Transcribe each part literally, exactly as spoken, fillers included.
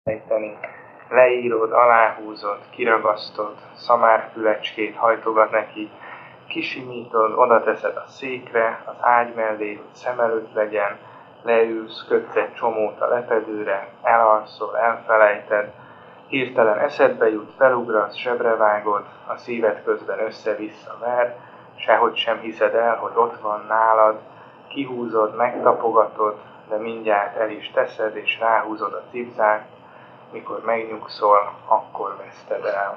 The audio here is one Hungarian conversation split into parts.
ejteni. Leírod, aláhúzod, kiragasztod, szamárfülecskét hajtogat neki, kisimítod, oda teszed a székre, az ágy mellé, hogy szem előtt legyen, leülsz, kötsz egy csomót a lepedőre, elalszol, elfelejted, hirtelen eszedbe jut, felugrasz, zsebrevágod, a szíved közben össze-vissza ver, sehogy sem hiszed el, hogy ott van nálad, kihúzod, megtapogatod, de mindjárt el is teszed, és ráhúzod a cipzát, mikor megnyugszol, akkor veszted el.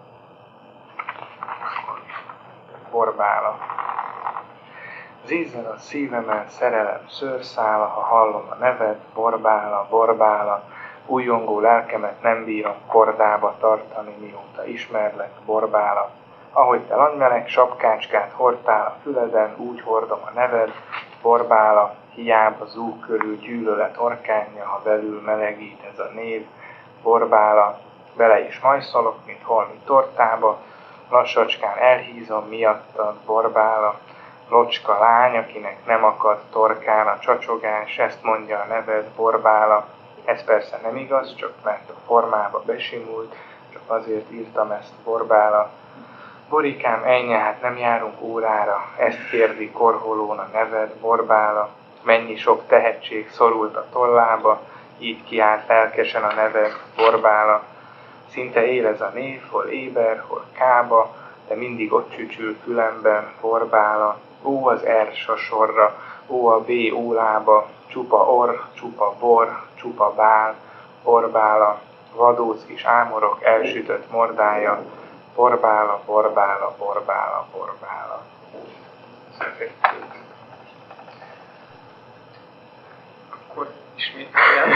Borbála. Zizzel a szívemen szerelem szőrszála, ha hallom a neved, Borbála, Borbála, újjongó lelkemet nem bírom kordába tartani, mióta ismerlek, Borbála. Ahogy te nagymeleg sapkácskát hordtál a füleden, úgy hordom a neved, Borbála, hiába zúg körül gyűlölet orkánja, ha belül melegít ez a név, Borbála, bele is majszolok, mint holmi tortába, lassacskán elhízom miattad, Borbála, locska lány, akinek nem akad torkán a csacsogás, ezt mondja a neved, Borbála. Ez persze nem igaz, csak mert a formába besimult, csak azért írtam ezt, Borbála. Borikám, ennyi, hát nem járunk órára, ezt kérdi korholón a neved, Borbála. Mennyi sok tehetség szorult a tollába, így kiállt lelkesen a neved, Borbála. Szinte él ez a név, hol éber, hol kába, de mindig ott csücsül fülemben, Borbála. Ó az R sasorra, ó a B ólába, csupa orr, csupa bor, csupa bál, Borbála. Vadóc kis ámorok elsütött mordája, Borbála, Borbála, Borbála, Borbála. Akkor ismét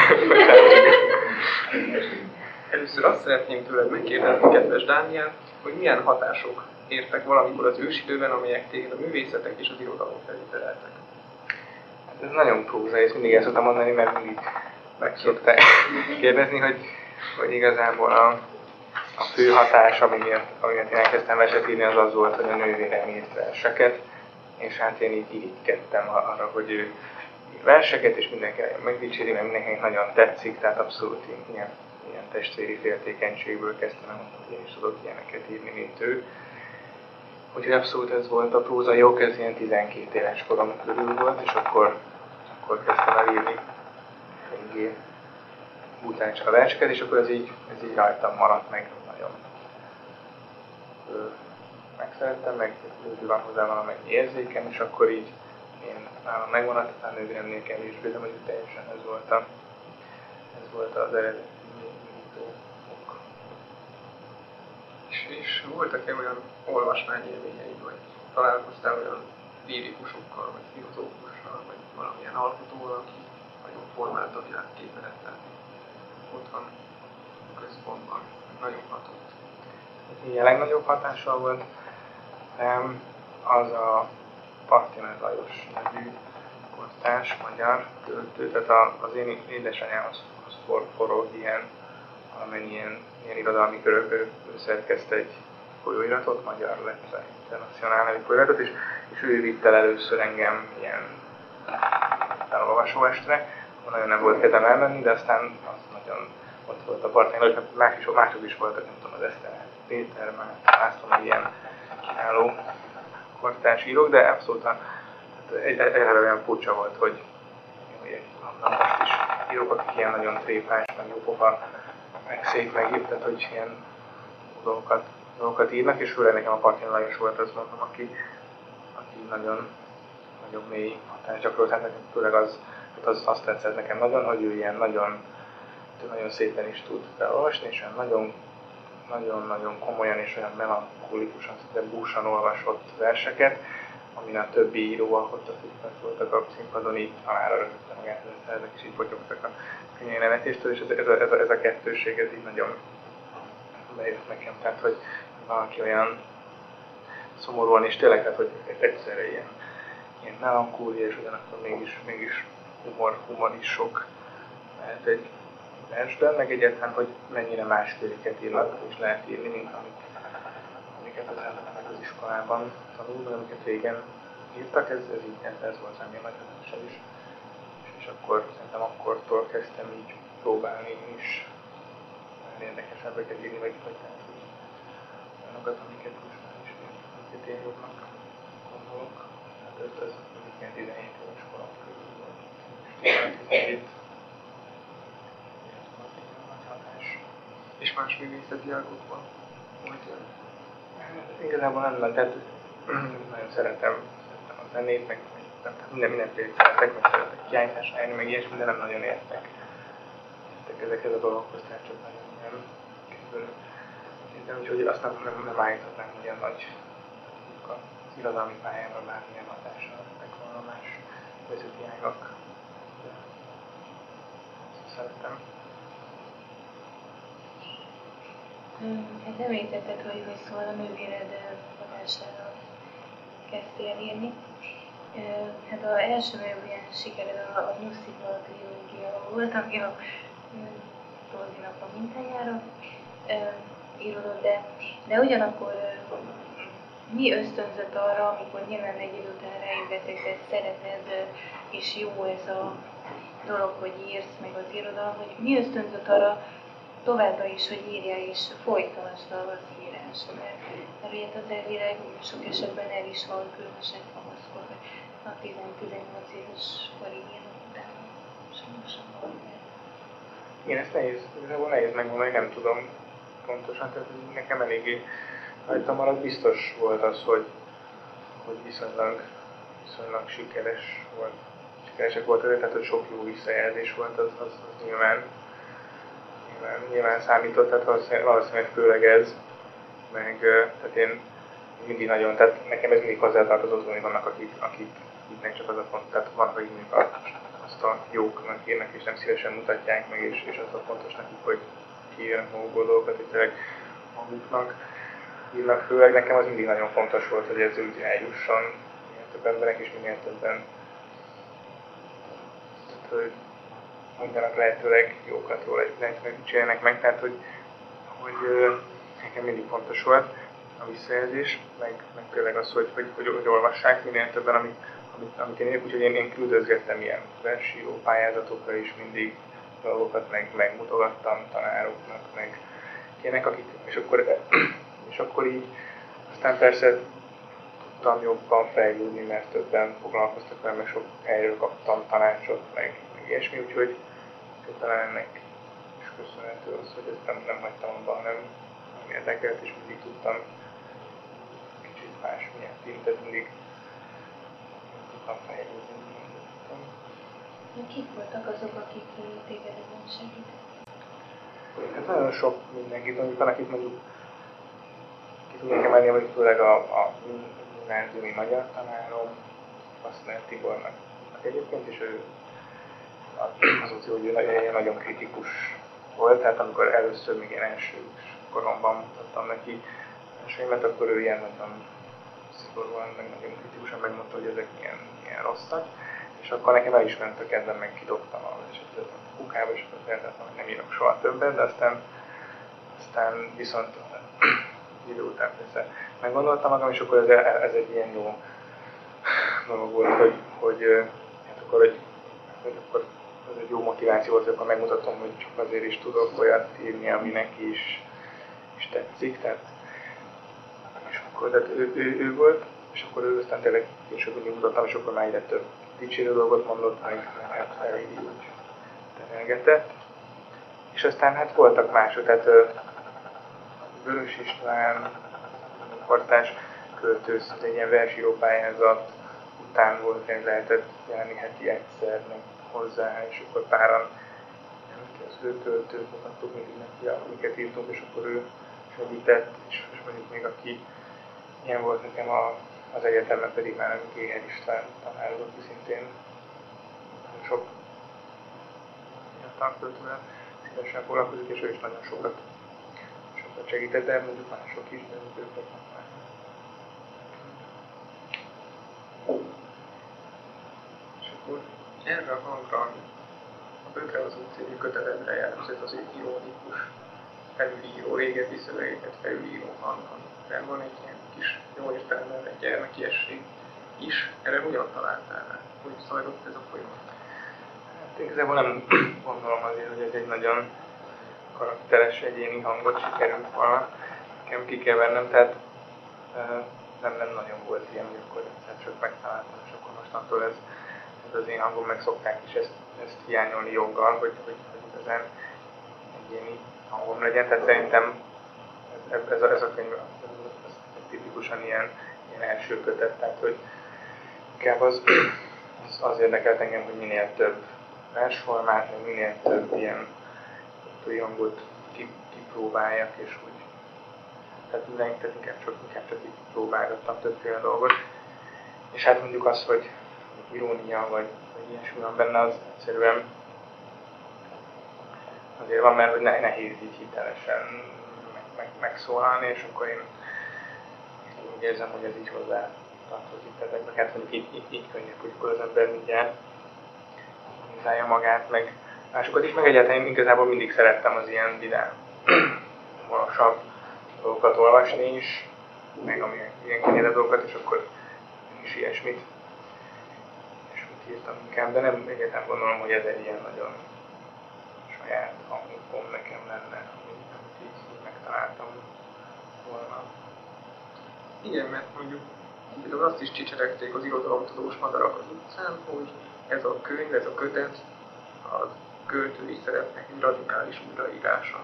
Először azt szeretném tőled megkérdezni, kedves Dániel, hogy milyen hatások értek valamikor az ősidőben, amelyek téged a művészetek és az irodalom felé tereltek. Hát ez nagyon próza, és mindig ezt szoktam mondani, mert mindig meg szokták kérdezni, hogy, hogy igazából a, a fő hatás, ami miatt, ami miatt én elkezdtem verset írni, az az volt, hogy a nővérem írt verseket, és hát én így irigykedtem arra, hogy ő ír verseket, és mindenki megdicséri, mert mindenkinek nagyon tetszik, tehát abszolút ilyen, ilyen testvéri féltékenységből kezdtem, mondtam, hogy én is tudok ilyeneket írni, mint ő. Úgyhogy abszolút ez volt a próza jó, ez ilyen tizenkét éves korom körül volt, és akkor, akkor kezdtem el írni eléggé utáncska verseket, és akkor ez így, ez így rajtam maradt, meg nagyon ö, megszerettem, meg van hozzá valamennyi érzékem, és akkor így én nálam megmaradt, aztán nővéremnél kevésbé, de mondjuk teljesen ez volt, a, ez volt az eredeti ok. És, és voltak-e olyan olvasmányélményeid, vagy találkoztál olyan lírikusokkal, vagy filozófussal, vagy valamilyen alkotóval, aki nagyon formálta a világképedet, tehát ott van a központban, nagyon hatott. A legnagyobb hatással volt az a Partinár Lajos nevű kortárs magyar költő, tehát az én édesanyám az, az for, forró ilyen, valamennyi ilyen, ilyen irodalmi körökből szerkezte egy folyóiratot, Magyar Lettre Internacionál nevű folyóiratot, és, és ő vitt el először engem ilyen elolvasóestre, nagyon nem volt kedvem elmenni, de aztán az nagyon ott volt a Partinár Lajos, más is, mások is voltak, nem tudom, az Eszter Péter, már látszom, hogy ilyen kínáló kortárs írók, de abszolút egy, egy, egy olyan furcsa volt, hogy, hogy na, most is írók, akik ilyen nagyon tréfás, meg jópofa, meg szép, meg írt, tehát hogy ilyen dolgokat, dolgokat írnak, és főleg nekem a Partin Lajos volt, azt mondom, aki, aki nagyon, nagyon mély hatás gyakorolt, hát nekem főleg az, az, azt tetszett nekem nagyon, hogy ő ilyen nagyon, nagyon szépen is tud felolvasni, és olyan nagyon nagyon-nagyon komolyan és olyan melankolikusan, de búsan olvasott verseket, amin a többi író alkotta, akik voltak a színpadon, így halára rögtön magát, ezek is így potyogtak a könnyű nevetéstől, és ez, ez, a, ez, a, ez a kettőség, ez így nagyon bejött nekem, tehát hogy valaki olyan szomorúan és tényleg, tehát hogy egyszerre ilyen, ilyen melankólia, és ugyanakkor mégis, mégis humor, humor is sok lehet egy versben, meg egyáltalán, hogy mennyire más könyveket írnak, és lehet írni, mint amik, amiket az általának az iskolában tanulnak, amiket régen írtak, ez, ez így, ez volt rám ilyen nagy hatással is. És, és akkor szerintem akkortól kezdtem így próbálni is érdekesebbeket írni, vagy vagy tehát, hogy olyanokat, amiket most már is amiket én jobbnak gondolok. Hát ez, ez mondjuk ilyen tizenhét éves korom körül volt. tizenhét nagy hatás. És más művészeti ágokban volt ilyen? Igazából nem, nem, tehát nagyon szeretem, szeretem a zenét, meg nem, minden, mindenféle szeretek, meg szeretek kiállításra meg ilyesmi, de nem nagyon értek. Értek ezekhez a dolgokhoz, tehát csak nagyon ilyen közül. Szerintem úgyhogy azt nem, nem, nem állíthatnám, hogy ilyen nagy az irodalmi pályára bármilyen hatással lettek volna más művészeti ágak. De ezt szeretem. Hát említetted, hogy, hogy szóval a nővéred hatására kezdtél írni. Hát az első nagyobb ilyen sikered a, a Nyugszipa trilógia volt, ami a Toldinak a mintájára írodott, de, de ugyanakkor mi ösztönzött arra, amikor nyilván egy idő után rájöttetek, de szereted, és jó ez a dolog, hogy írsz, meg az irodalom, hogy mi ösztönzött arra továbbra is, hogy írja és folytasd az írás, mert, mert ugye az elvileg sok esetben el is van, különösen kamaszkor, vagy a tizennyolc éves korig ilyen után sajnosan van. Igen, ezt nehéz, igazából nehéz megmondani, nem tudom pontosan, tehát nekem eléggé rajta maradt, biztos volt az, hogy, hogy viszonylag, viszonylag sikeres volt, sikeresek voltak, tehát hogy sok jó visszajelzés volt, az, az, az nyilván, nyilván, nyilván számított, tehát valószínűleg, valószínűleg főleg ez, meg tehát én mindig nagyon, tehát nekem ez mindig hozzátartozott, hogy vannak akik, akik akiknek csak az a font, tehát vannak, akik mindig azt a jóknak írnak, és nem szívesen mutatják meg, és, és az a fontos nekik, hogy kiírnak magukból dolgokat, hogy tényleg maguknak írnak. Főleg nekem az mindig nagyon fontos volt, hogy ez úgy eljusson minél több emberek, és minél többen tehát, hogy mondanak lehetőleg jókat, jól lehetőleg csinálnak meg, tehát hogy, hogy nekem mindig fontos volt a visszajelzés, meg, meg tényleg az, hogy, hogy, hogy, hogy olvassák minél többen, amit, amit, amit én írok, úgyhogy én, én küldözgettem ilyen versíró pályázatokra is mindig dolgokat, meg, megmutogattam tanároknak, meg ilyenek, akik, és akkor, és akkor így, aztán persze tudtam jobban fejlődni, mert többen foglalkoztak velem, meg sok helyről kaptam tanácsot, meg, meg ilyesmi, úgyhogy talán ennek is köszönhető az, hogy ezt nem, nem hagytam abban, hanem nem érdekelt, és mindig tudtam kicsit más miatt így, tehát mindig tudtam fejlődni. Kik voltak azok, akik téged ebben segítettek? Hát nagyon sok mindenkit, mondjuk van, akit mondjuk ki tudnék emelni, vagy főleg a, a gimnáziumi magyar tanárom, Faszner Tibornak. Egyébként is ő az úgy, hogy ő nagyon kritikus volt, tehát amikor először még én első koromban mutattam neki elsőimet, akkor ő ilyen nagyon szigorúan, meg nagyon kritikusan megmondta, hogy ezek milyen, milyen rosszak. És akkor nekem el is ment a kedvem, meg kidobtam a esetet a kukába, és akkor feltettem, hogy nem írok soha többet, de aztán, aztán viszont idő után persze meggondoltam magam, és akkor ez, ez egy ilyen jó dolog volt, hogy, hogy, hát akkor, hogy, hogy akkor ez egy jó motiváció volt, hogy akkor megmutatom, hogy csak azért is tudok olyat írni, ami neki is, is tetszik, tehát és akkor tehát ő, ő, ő volt, és akkor ő aztán tényleg később úgy mutattam, és akkor már egyre több dicsérő dolgot mondott, meg elég úgy terelgetett. És aztán hát voltak mások, tehát Vörös István, Kortárs költősz, egy ilyen versíró pályázat után volt, hogy lehetett járni heti egyszer meg hozzá, és akkor páran az ő költőt mutattuk mindig neki, amiket írtunk, és akkor ő segített, és, és mondjuk még aki ilyen volt nekem a, az egyetemben pedig már nem Géher István tanár volt, aki szintén sok tanköltővel szívesen foglalkozik, és ő is nagyon sokat, sokat segített, de mondjuk mások is, de őket már. És akkor erre a hangra, a Bökreazó című kötetedre jellemzett az ironikus felülíró, régebbi szövegeket felülíró hang, amiben van egy ilyen kis, jó értelemben egy gyermekiesség is. Erre hogyan találtál rá? Hogy zajlott ez a folyamat? Hát igazából nem gondolom azért, hogy ez egy nagyon karakteres egyéni hangot sikerült volna nekem kikevernem, tehát nem, nem nagyon volt ilyen, hogy akkor egyszer csak megtaláltam, és akkor mostantól ez, ez az én hangom, meg szokták is ezt, ezt hiányolni joggal, hogy, hogy, hogy igazán egyéni hangom legyen, tehát szerintem ez, ez, a, ez a könyv ez tipikusan ilyen, ilyen első kötet, tehát hogy inkább az, az, az érdekelt engem, hogy minél több versformát, meg minél több ilyen hangot kipróbáljak, és úgy tehát mindenki, tehát inkább csak, inkább csak így próbálgattam többféle dolgot. És hát mondjuk az, hogy irónia vagy, vagy ilyesmi van benne, az egyszerűen azért van, mert hogy nehéz így hitelesen meg, meg, megszólalni, és akkor én úgy érzem, hogy ez így hozzá tartozik. Tehát meg hát mondjuk így, így, így könnyebb, hogy akkor az ember mindjárt hozzája magát, meg másokat is, meg egyáltalán igazából mindig szerettem az ilyen vidám, valasabb dolgokat olvasni is, meg amilyen ilyen kényelmes dolgokat, és akkor is ilyesmit, ilyesmit írtam inkább, de nem egyáltalán gondolom, hogy ez egy ilyen nagyon saját hangom nekem lenne, amit, amit így, így megtaláltam volna. Igen, mert mondjuk például azt is csicseregték az irodalomtudós madarak az utcán, hogy ez a könyv, ez a kötet a költői szerepnek egy radikális újraírása.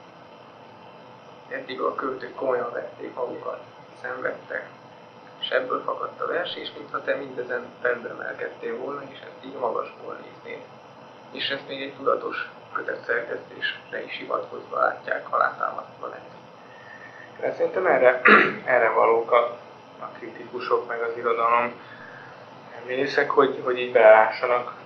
Eddig a költők komolyan vették magukat, szenvedtek, és ebből fakadt a vers, és mintha te mindezen rendbe emelkedtél volna, és ezt így magasból néznéd. És ezt még egy tudatos kötetszerkesztésre is hivatkozva látják, alátámasztva lehet. De szerintem erre, erre valók a, a kritikusok, meg az irodalom művészek, hogy, hogy így belássanak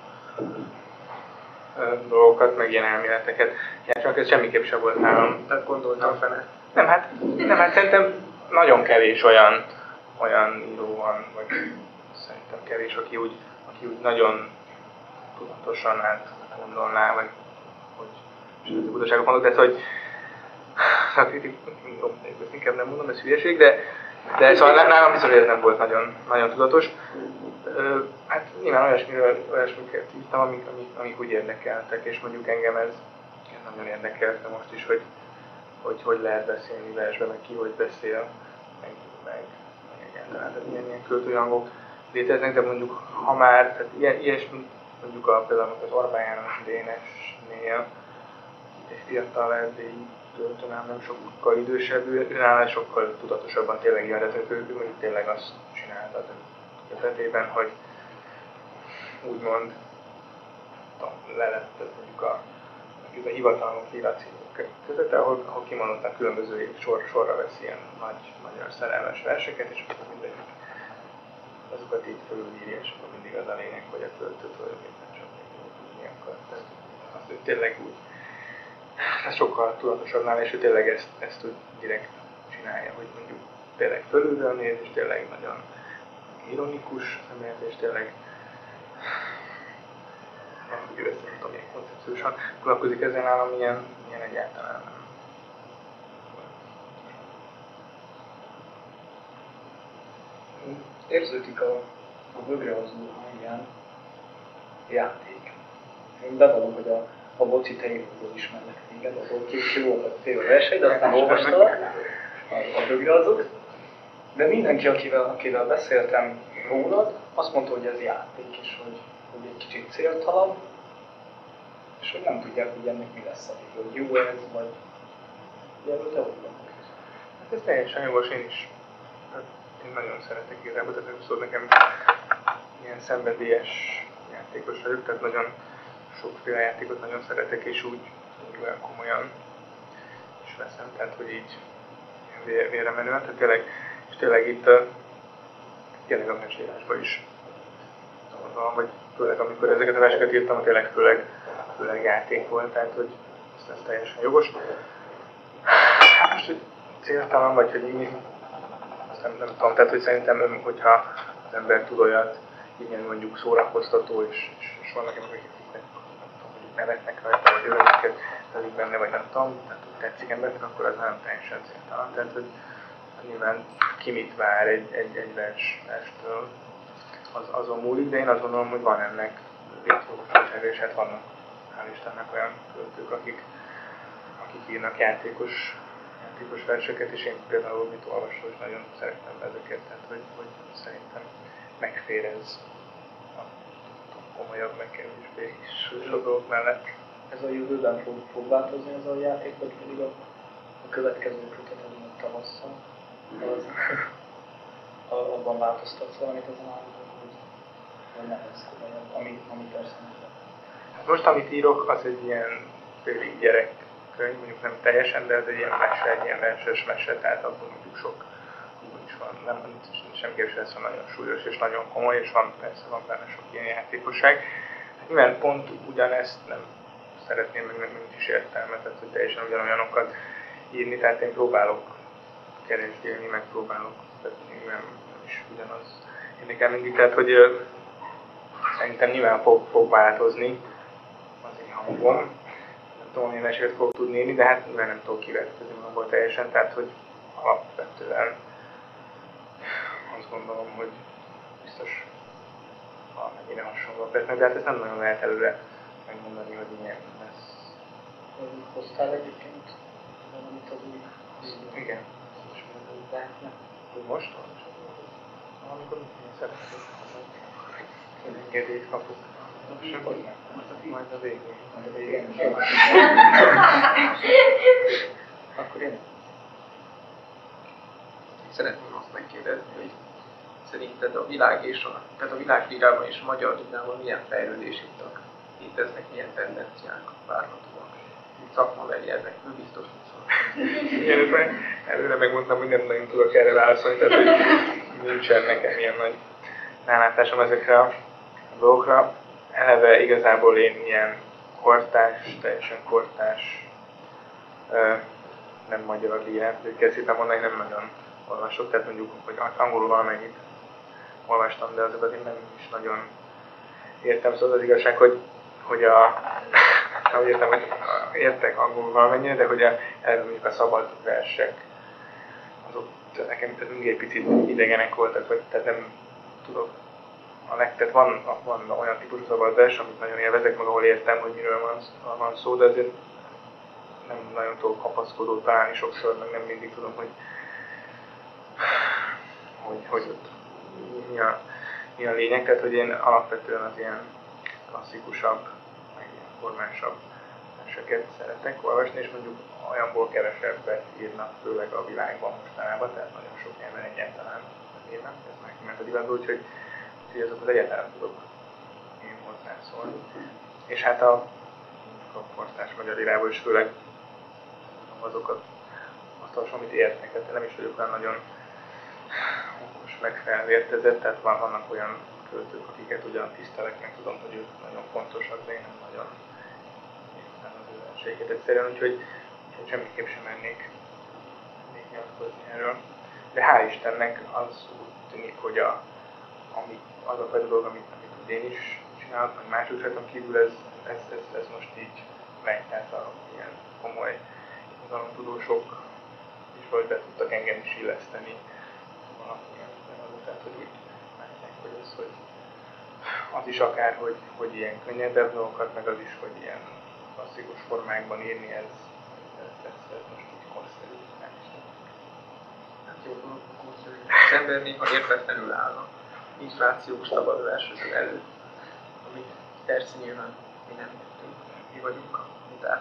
dolgokat, meg ilyen elméleteket. Ja, csak ez semmiképp sem volt nálam. Tehát gondoltam fene. Nem, hát, nem, hát szerintem nagyon kevés olyan, olyan író van, vagy szerintem kevés, aki úgy, aki úgy nagyon tudatosan átgondolná, vagy hogy sőt, butaságok mondok, de hogy a kritikus, inkább nem mondom, ez hülyeség, de, de szóval nálam biztos, hogy ez nem volt nagyon, nagyon tudatos. Hát nyilván olyasmiről, olyasmiket írtam, amik, amik, amik úgy érdekeltek, és mondjuk engem ez, ez nagyon érdekelte most is, hogy hogy hogy lehet beszélni versben, meg ki hogy beszél, meg, meg, meg egyáltalán, tehát ilyen, ilyen költői hangok léteznek, de mondjuk ha már, tehát ilyen, ilyesmi, mondjuk a, például az Orbán János Dénesnél, egy fiatal erdélyi költőnál nem sokkal idősebb, őnál sokkal tudatosabban tényleg ilyen, tehát ő, ő mondjuk tényleg azt csinálta a kötetében, hogy úgymond le lett mondjuk a, a hivatalos irat között, ahol, ahol kimondottan különböző sor, sorra vesz ilyen nagy magyar szerelmes verseket, és akkor mindegyik azokat így fölülírja, és akkor mindig az a lényeg, hogy a költő tulajdonképpen csak tudni akar. Tehát azt ő tényleg úgy, ez sokkal tudatosabb nála, és ő tényleg ezt, ezt úgy direkt csinálja, hogy mondjuk tényleg fölülről néz, és tényleg nagyon ironikus szemlélet, és tényleg nem tudja ezt, nem tudom, milyen koncepciósan foglalkozik ezen állam, ilyen, ilyen egyáltalán nem. Érződik a, a bögrehozó hangján játék. Én bevallom, hogy a, a boci tejéről ismernek téged, azon kicsi volt a téve verseny, de aztán olvastalak a, a bögrehozót. De mindenki, akivel, akivel beszéltem rólad, azt mondta, hogy ez játék, és hogy, hogy egy kicsit céltalan, és hogy nem tudják, hogy ennek mi lesz a vége, hogy jó ez, vagy erről te hogy vannak. Hát ez teljesen jogos, én is. Hát én nagyon szeretek igazából, tehát szóval nekem ilyen szenvedélyes játékos vagyok, tehát nagyon sokféle játékot nagyon szeretek, és úgy, úgy olyan komolyan is veszem, tehát hogy így ilyen vére menően, tehát tényleg, és tényleg itt a, tényleg a mesélásban is van, vagy főleg amikor ezeket a verseket írtam, tényleg főleg, főleg játék volt, tehát hogy ez, ez teljesen jogos. Hát most, hogy céltalan vagy, hogy így, azt nem, nem tudom, tehát hogy szerintem, hogyha az ember tud olyat, így mondjuk szórakoztató, és, és, és vannak emberek, akik mondjuk nevetnek rajta, vagy örömöket telik benne, vagy nem tudom, tehát hogy tetszik embernek, akkor az nem teljesen céltalan. Tehát, hogy nyilván ki mit vár egy, egy, egy vers, verstől, az, azon múlik, de én azt gondolom, hogy van ennek létjogosultsága, és hát vannak, hál' Istennek olyan költők, akik, akik írnak játékos, játékos verseket, és én például mit olvasol, és nagyon szeretem ezeket, tehát hogy, hogy szerintem megfér ez a komolyabb, meg kevésbé súlyos dolgok mellett. Ez a jövőben fog, fog változni ez a játék, vagy pedig a, a következő kötet, ami a tavasszal, az, abban változtatsz valamit ezen állapotban, hogy, hogy nem ez komolyabb, ami, ami persze nem. Hát most, amit írok, az egy ilyen félig gyerekkönyv, mondjuk nem teljesen, de ez egy ilyen mese, egy ilyen verses mese, tehát abban mondjuk sok humor is van, nem, sem kevés lesz, hogy nagyon súlyos és nagyon komoly, és van persze van benne sok ilyen játékosság. Hát nyilván pont ugyanezt nem szeretném, meg nem nincs is értelme, tehát hogy teljesen ugyanolyanokat írni, tehát én próbálok keresgélni, meg próbálok, tehát nem, nem is ugyanaz érdekel mindig, tehát hogy ö, szerintem nyilván fog, fog változni az én hangom, nem tudom, én mesét fog tudni írni, de hát nyilván nem tudok kivetkezni magamból teljesen, tehát hogy alapvetően azt gondolom, hogy biztos valamennyire hasonló lesznek, de hát ezt nem nagyon lehet előre megmondani, hogy milyen lesz. Hoztál egyébként valamit az új vízből? Igen. Hogy most? Amikor én szeretném, hogy engedélyt kapok. Majd a végén. Majd a végén. Akkor én. Szeretném azt megkérdezni, hogy szerinted a világ és a, tehát a világlírában és a magyar lírában milyen fejlődés ittak? Léteznek, milyen tendenciák várhatóak? Szakmabeli ezekből biztos, hogy szól. Igen, előre megmondtam, hogy nem nagyon tudok erre válaszolni, tehát hogy nincsen nekem ilyen nagy rálátásom ezekre a dolgokra. Eleve igazából én ilyen kortárs, teljesen kortárs, nem magyar lírát, hogy készítem mondani, nem nagyon olvasok, tehát mondjuk, hogy angolul valamennyit olvastam, de azokat én nem is nagyon értem, szóval az igazság, hogy, hogy a, nem értem, hogy értek angolul valamennyire, de hogy a, mondjuk a szabad versek, azok nekem mindig egy picit idegenek voltak, vagy tehát nem tudok a legtöbb, van, van olyan típusú szabad vers, amit nagyon élvezek, meg ahol értem, hogy miről van, van szó, de azért nem nagyon tudok kapaszkodót találni sokszor, meg nem mindig tudom, hogy hogy, hogy mi, a, mi a lényeg, tehát hogy én alapvetően az ilyen klasszikusabb, meg ilyen formásabb verseket szeretek olvasni, és mondjuk olyanból kevesebbet írnak, főleg a világban mostanában, tehát nagyon sok nyelven egyáltalán nem írnak, ez meg ment a divatba, úgyhogy, úgyhogy azok az egyáltalán tudok én hozzászólni. És hát a, a kortárs magyar írából is főleg azokat azt olvasom, amit értek, tehát nem is vagyok olyan nagyon okos, meg felvértezett, tehát van, vannak olyan költők, akiket ugyan tisztelek, meg tudom, hogy ők nagyon fontosak, de én nem nagyon értem az ő verséget egyszerűen, úgyhogy, úgyhogy semmiképp sem mennék nyilatkozni erről. De hál' Istennek az úgy tűnik, hogy a, ami, az a dolog, amit, amit én is csinálok, meg más újságon kívül, ez, ez, ez, ez most így megy, tehát a ilyen komoly tudósok is vagy be tudtak engem is illeszteni valamilyen szemben, tehát hogy úgy látják, hogy ez, hogy az is akár, hogy, hogy ilyen könnyedebb dolgokat, meg az is, hogy ilyen klasszikus formákban írni, ez, ez, ez, ez most így korszerű. Hát jó, korszerű. Az ember néha értetlenül állna inflációs szabad verseny előtt, amit persze nyilván mi nem értünk, mi vagyunk a muták.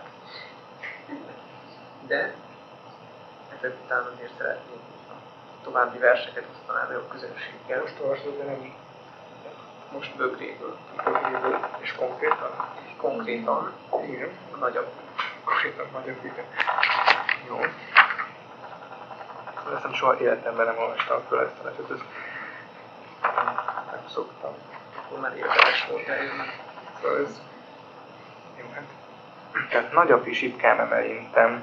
De ezek után azért szeretnék további verseket osztaná meg a közönséggel. Most olvasod, de nem most bögréből. bögréből, és konkrétan? Konkrétan. Igen. A nagyobb. Konkrétan nagyobb, igen. Jó. Azt hiszem, soha életemben nem olvastam föl ezt a verset, ezt nem szoktam. Akkor már érdemes volt eljönni. Szóval ez... Jó, hát. Tehát nagyapi sipkám emelintem.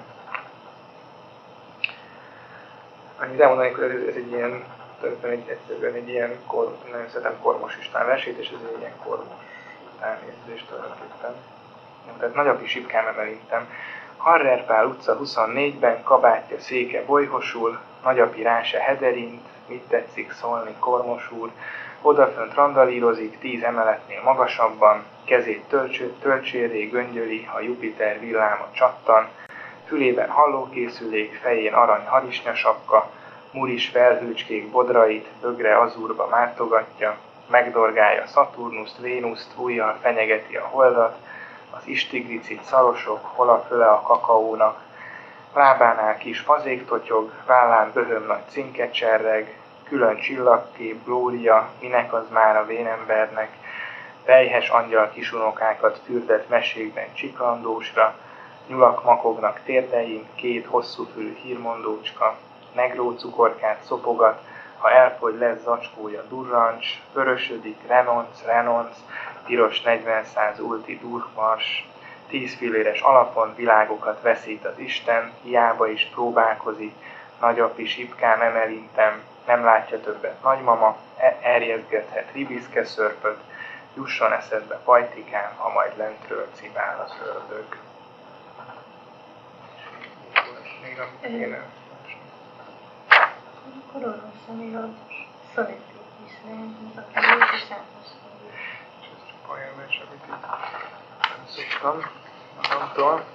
Annyit elmondanék, hogy ez, ez egy ilyen, egy, egyszerűen egy ilyen, kor, nagyon szeretem Kormos István versét, és ez egy ilyen Kormos elnézést tulajdonképpen. Tehát nagyapi sipkám emelintem. Harrerpál utca huszonnégyben, kabátja széke bolyhosul, nagyapi rá se hederint, mit tetszik szólni, Kormos úr, odafönt randalírozik tíz emeletnél magasabban, kezét tölcsérré göngyöli, a Jupiter villáma csattan, fülében hallókészülék, fején arany harisnyasapka, muris felhőcskék bodrait bögre azúrba mártogatja, megdorgálja Szaturnuszt, Vénuszt, ujjal fenyegeti a holdat, az istiglicit szarosok, hol a föle a kakaónak, lábánál kis fazék totyog, vállán böhöm nagy cinke cserreg, külön csillagkép, glória, minek az már a vénembernek, vejhes angyal kisunokákat fürdet mesékben csiklandósra, nyulak makognak térdein, két hosszú fülű hírmondócska, negró cukorkát szopogat, ha elfogy lesz zacskója durrancs, vörösödik renonc, renonc, piros negyvenszáz ulti durmars, tíz filléres alapon világokat veszít az Isten, hiába is próbálkozik, nagyapi sipkán nem elintem, nem látja többet nagymama, erjezgethet ribiszke szörpöt, jusson eszedbe pajtikám, ha majd lentről cibál az ördög. Még a kéne. Akkor olvasom még a szonettét is, mert az a kérdés is átmosni. És ez csak olyan vers, amit így nem szoktam magamtól.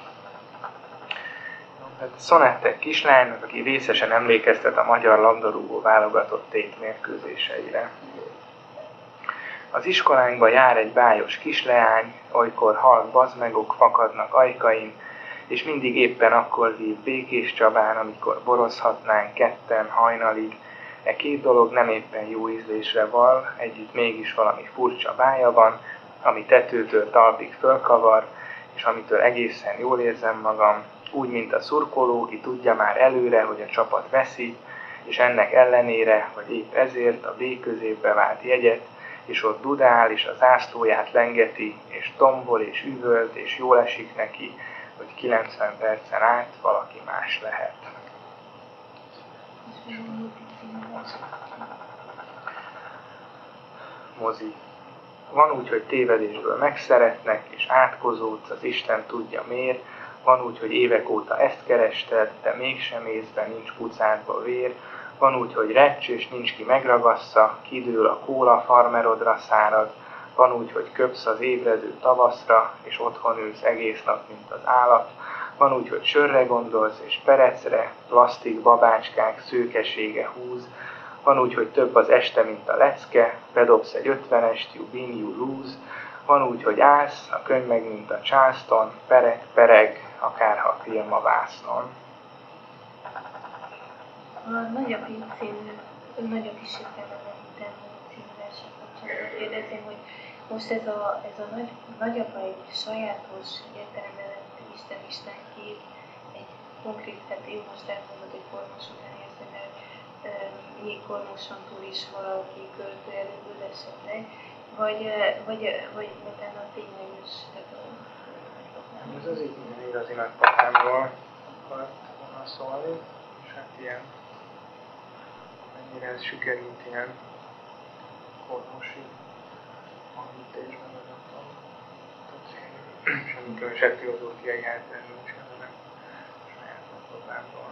Hát Szonettek kislánynak, aki vészesen emlékeztet a magyar labdarúgó válogatott tét mérkőzéseire. Az iskolánkba jár egy bájos kisleány, olykor halk bazmegok fakadnak ajkain, és mindig éppen akkor hív Békés Csabán, amikor borozhatnánk ketten hajnalig. E két dolog nem éppen jó ízlésre val, együtt mégis valami furcsa bája van, ami tetőtől talpig fölkavar, és amitől egészen jól érzem magam, úgy, mint a szurkoló, ki tudja már előre, hogy a csapat veszít, és ennek ellenére, vagy épp ezért a B középbe vált jegyet, és ott dudál, és a zászlóját lengeti, és tombol, és üvölt, és jól esik neki, hogy kilencven percen át valaki más lehet. Mozi. Van úgy, hogy tévedésből megszeretnek, és átkozódsz, az Isten tudja miért. Van úgy, hogy évek óta ezt kerested, de mégsem észbe, nincs pucádba vér. Van úgy, hogy recs, és nincs ki megragassza, kidől a kóla, farmerodra szárad. Van úgy, hogy köpsz az ébredő tavaszra, és otthon ülsz egész nap, mint az állat. Van úgy, hogy sörre gondolsz, és perecre, plastik babácskák szőkesége húz. Van úgy, hogy több az este, mint a lecke, bedobsz egy ötvenest, you win, you lose. Van úgy, hogy állsz, a könyv meg, mint a Charleston, pereg, pereg, akárha a film a vásznon. A Nagyapi című, Nagyapi sikerrel említem című verseny kapcsolatban kérdezném, hogy most ez a, ez a nagy, nagyapa egy sajátos értelemben vett Isten-Isten kép, egy konkrét, tehát jó most elmondod, hogy Kormos után érsz, mert e, még Kormoson túl is valaki költő előből esetleg, vagy, vagy, vagy utána tényleges, tehát a Ez az így ilyen igazi nagypapámról akart volna szólni, és hát ilyen, mennyire ez sikerült ilyen kormosi magítésben, vagy nem tudom. Semmi különösebb filozófiai háttér nincs, hanem saját nagypapámról.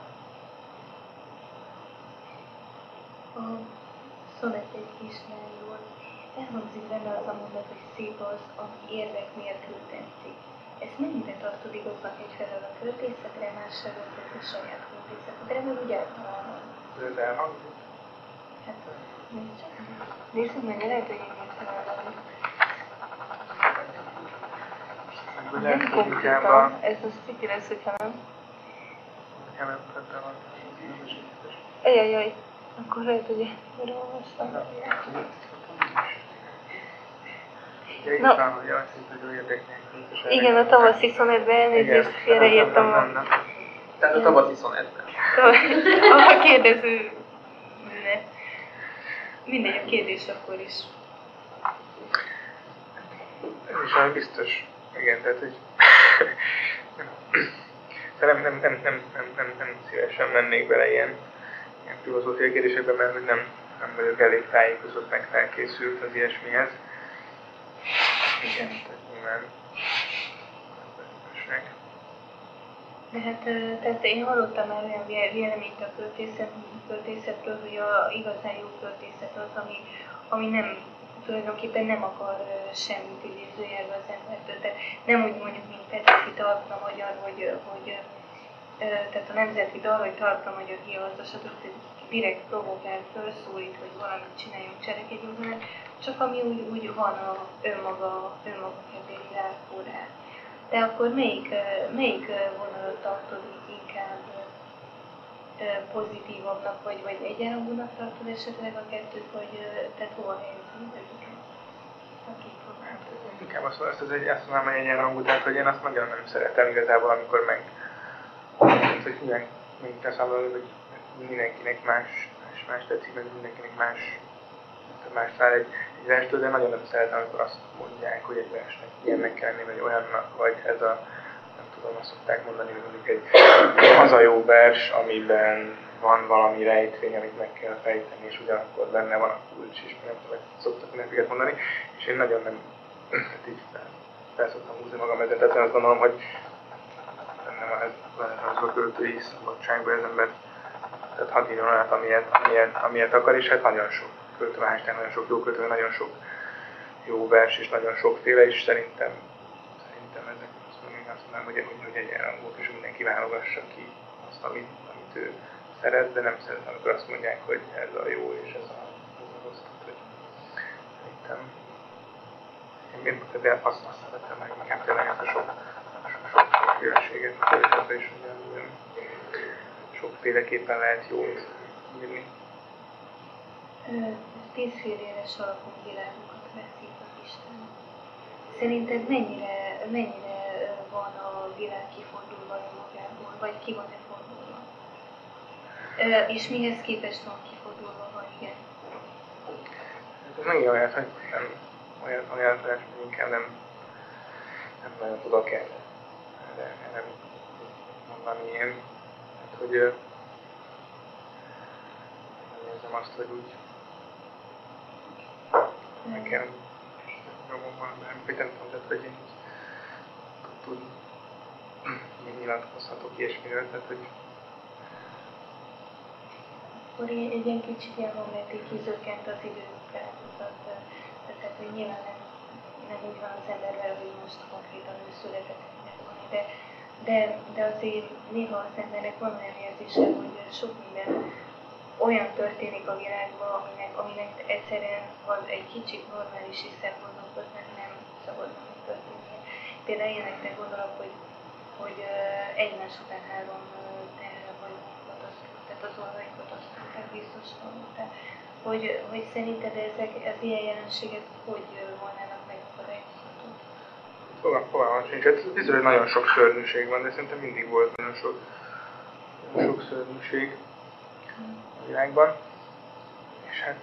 A Szonették kislányról elhangzik benne az a mondat, hogy szép az, ami érvek nélkül tetszik. Ezt mennyire tartod igaznak egyfelől a költészetre, másfelől a saját költészetedre, mert úgy általában? Ez elhangzik? Hát, nézd csak. Nézzük meg, lehet, hogy én megtalálom. Nem konkrétan, ez az ciki lesz, hogyha nem. Nekem nem tettem van. Ejjajjaj, akkor lehet, hogy én olvastam. Na, van, hogy azt hitt, hogy érdeknek. Igen, a tavaszi szonetben elnézést félreírtam a... Tehát a tavaszi szonetben. A kérdező... Mindegy, a kérdés akkor is. Ez is olyan biztos. Igen, tehát, hogy... nem, nem, nem, nem, nem, nem, nem szívesen mennék bele ilyen, ilyen filozófiai kérdésekbe, mert nem, nem vagyok elég tájékozott, meg felkészült az ilyesmihez. Igen, tehát nyilván nem de hát, tehát én hallottam már olyan véleményt a költészet, költészetről, hogy a igazán jó költészet az, ami, ami nem, tulajdonképpen nem akar semmit idézőjelbe az embertől. Tehát nem úgy mondjuk, mint Petőfi Talpra magyar, hogy, hogy tehát a nemzeti dal, vagy talpra magyar kialazdasatot direkt provokál, felszólít, hogy valamit csináljunk, cselekedjünk vele, csak ami úgy, úgy van a önmaga, önmaga kedvéri rákó rá. De akkor melyik, melyik vonalat tartod inkább pozitívabbnak, vagy, vagy egyenrangúnak tartod esetleg a kettőt, vagy tehát hol helyezünk őket? Inkább azt, azt, az egy, azt mondanám, hogy egyenrangú, tehát hogy én azt nagyon nem szeretem igazából, amikor meg hogy minden, mint számomra, hogy mindenkinek más, más, más tetszik, meg mindenkinek más, más talál egy, egy verstől, de nagyon nem szeretem, amikor azt mondják, hogy egy versnek ilyennek kell lenni, vagy olyannak, vagy ez a, nem tudom, azt szokták mondani, hogy mondjuk egy az a jó vers, amiben van valami rejtvény, amit meg kell fejteni, és ugyanakkor benne van a kulcs, és nem tudom, hogy szoktak mindenkiket mondani, és én nagyon nem, hát így fel, fel szoktam húzni magam ezzel, tehát én azt gondolom, hogy nem az a költői szabadságban az ember, tehát hadd írjon olyat, amilyet, amilyet, amilyet akar, és hát nagyon sok költő, Einstein nagyon sok jó költő, nagyon sok jó vers, és nagyon sokféle, és szerintem, szerintem ezek azt mondom, azt mondanám, hogy, hogy, hogy egyenrangúk, és mindenki válogassa ki azt, amit, amit ő szeret, de nem szeretem, amikor azt mondják, hogy ez a jó, és ez a, ez a rossz, hogy szerintem én például azt, azt szeretem meg, inkább tényleg ezt a sok sokféleséget, a is ugyan sokféleképpen lehet jót írni. Tízféléres alapú világokat veszik az Isten. Szerinted mennyire, mennyire van a világ kifordulva magából, vagy ki van-e fordulva? És mihez képest van kifordulva, ha igen? Ez megint olyan, hogy nem olyan, olyan hogy inkább nem, nem nagyon tudok erre. De nem mondani ilyen, hát, hogy nem érzem azt, hogy úgy nekem jogom van, de nem tudom, tehát, hogy én tud, még nyilatkozhatok ilyesmiről, tehát, hogy akkor egy ilyen kicsit ilyen momentig kizökkent az időkkel, tehát, hogy nyilván nem, nem úgy van az embervel, hogy most konkrétan ő született, de De, de azért néha az embernek van olyan érzése, hogy sok minden olyan történik a világban, aminek, aminek egyszerűen van egy kicsit normális és szempontokhoz nem szabadna megtörténnie. Például ilyenekre gondolok, hogy, hogy egymás után három terrel vagy katasztrófát, tehát az olvai katasztrófák biztos van. Hogy, hogy szerinted ezek, az ilyen jelenségek hogy volnának megakadályozható? Fogalmam sincs. Hát biztos, hogy nagyon sok szörnyűség van, de szerintem mindig volt nagyon sok, nagyon sok szörnyűség a világban. És hát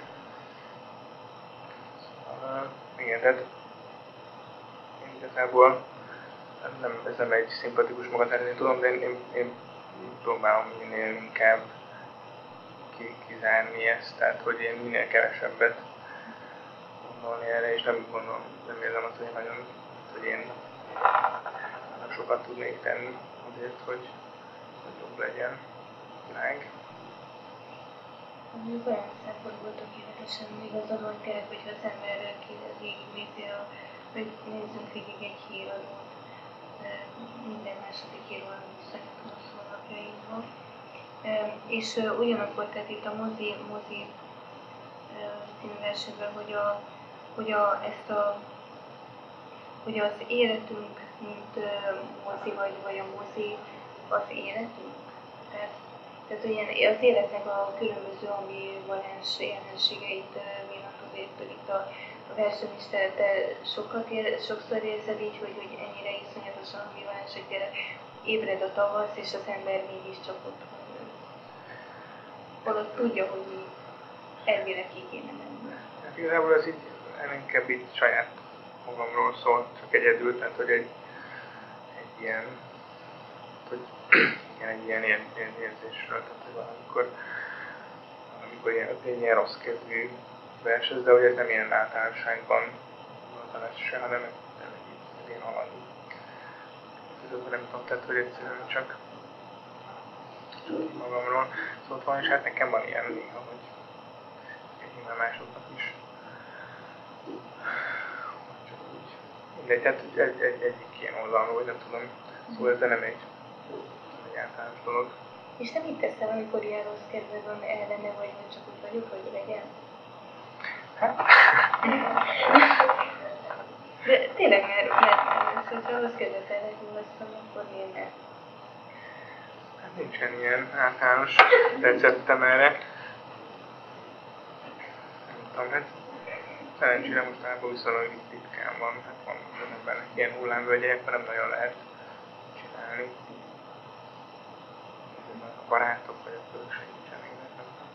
uh, igen, tehát én igazából nem, ez nem egy szimpatikus magatartás, én tudom, de én, én, én próbálom minél inkább kizárni ezt, tehát hogy én minél kevesebbet gondolni erre, és nem gondolom, nem érzem azt, hogy én nagyon, hogy én nagyon sokat tudnék tenni azért, hogy, hogy jobb legyen a világ. Mondjuk olyan szempontból tökéletesen igazad van tényleg, hogyha az ember végignézi, hogy nézzünk végig egy híradót, minden második hírról szerintem a szólapjainkban. És ugyanakkor, tehát itt a mozi, mozi című versenyben, hogy, a, hogy a, ezt a, hogy az életünk, mint mozi, vagy, vagy a mozi az életünk. Tehát, tehát olyan, az életnek a különböző ambivalens jelenségeit villantok végtől itt a, a verseny is, te, te sokat ér, sokszor érzed így, hogy, hogy ennyire iszonyatosan ambivalens, hogy tényleg ébred a tavasz, és az ember mégiscsak ott van. Holott tudja, hogy mi elvileg ki kéne menni. Hát igazából ez így inkább itt saját magamról szól, csak egyedül, tehát hogy egy, egy ilyen, hogy igen, egy ilyen, ilyen, ilyen érzésről, tehát hogy valamikor, valamikor ilyen, egy ilyen rossz kedvű vers ez, de hogy ez nem ilyen általánosságban gondolat se, hanem egy ilyen haladó. Ez nem tudom, tehát hogy egyszerűen csak magamról szólt van, és hát nekem van ilyen néha, hogy nyilván másoknak is. Csak úgy. Mindegy, tehát egy, egy, egyik ilyen oldalról, vagy nem tudom, szóval ez nem egy, egy általános dolog. És te mit teszel, amikor ilyen rossz kedved van ellene, vagy csak úgy vagyok, hogy legyen? Hát? De tényleg, mert, mert szóval rossz kedvet ellenőrztem, akkor miért ne? Hát nincsen ilyen általános receptem erre. Nem tudom, hát szerencsére mostanában viszonylag ritkán van, hát van az embernek ilyen hullámvölgyek, mert nem nagyon lehet csinálni. A barátok vagy a közösség nincsenek, nem tudom.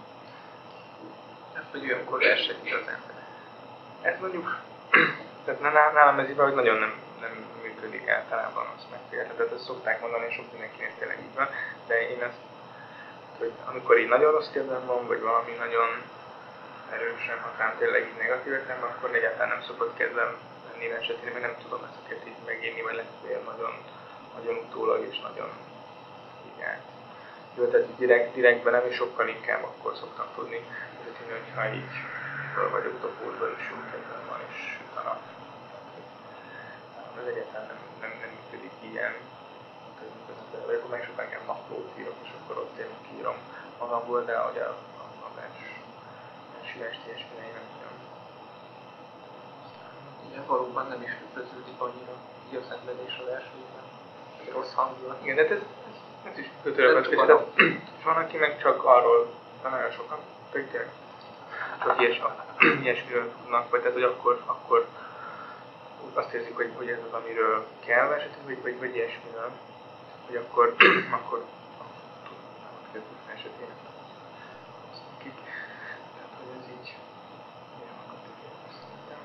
Hát, hogy olyankor verseny az ember. Ez mondjuk, tehát nálam ez így valahogy nagyon nem, nem működik általában, azt megfigyeltem. Tehát ezt szokták mondani, és sok mindenkinek tényleg így van, de én ezt, hogy amikor így nagyon rossz kedvem van, vagy valami nagyon erősen hatám tényleg így negatív értelemben, akkor egyáltalán nem szokott kedvem lenni esetén, mert nem tudom ezeket így megírni, vagy legfeljebb nagyon, nagyon utólag és nagyon így át. Jó, tehát így direkt, direktben nem, és sokkal inkább akkor szoktam tudni, hogy hogyha így föl vagyok topódva, és jó kedvem van, és süt a nap. Ez egyáltalán nem, nem, nem működik ilyen. Vagy akkor meg sokkal inkább naplót írok, és akkor ott én kiírom magamból, de ahogy a, a, a vers, versű estés mindegy nem tudom. Igen, valóban nem is tükröződik annyira így a szenvedés a versében. Egy rossz hangulat. Igen, de ez, ez, ez is kötőrögös. És van, aki meg csak arról, van nagyon sokan, pedig tényleg csak ilyes, ilyesmiről tudnak, vagy tehát, hogy akkor, akkor azt érzik, hogy, hogy ez az, amiről kell versetni, vagy, vagy, vagy ilyesmiről, hogy akkor, akkor tudnak kezdeni esetén. Azt nekik. Tehát, hogy ez így ilyen akatik szerintem.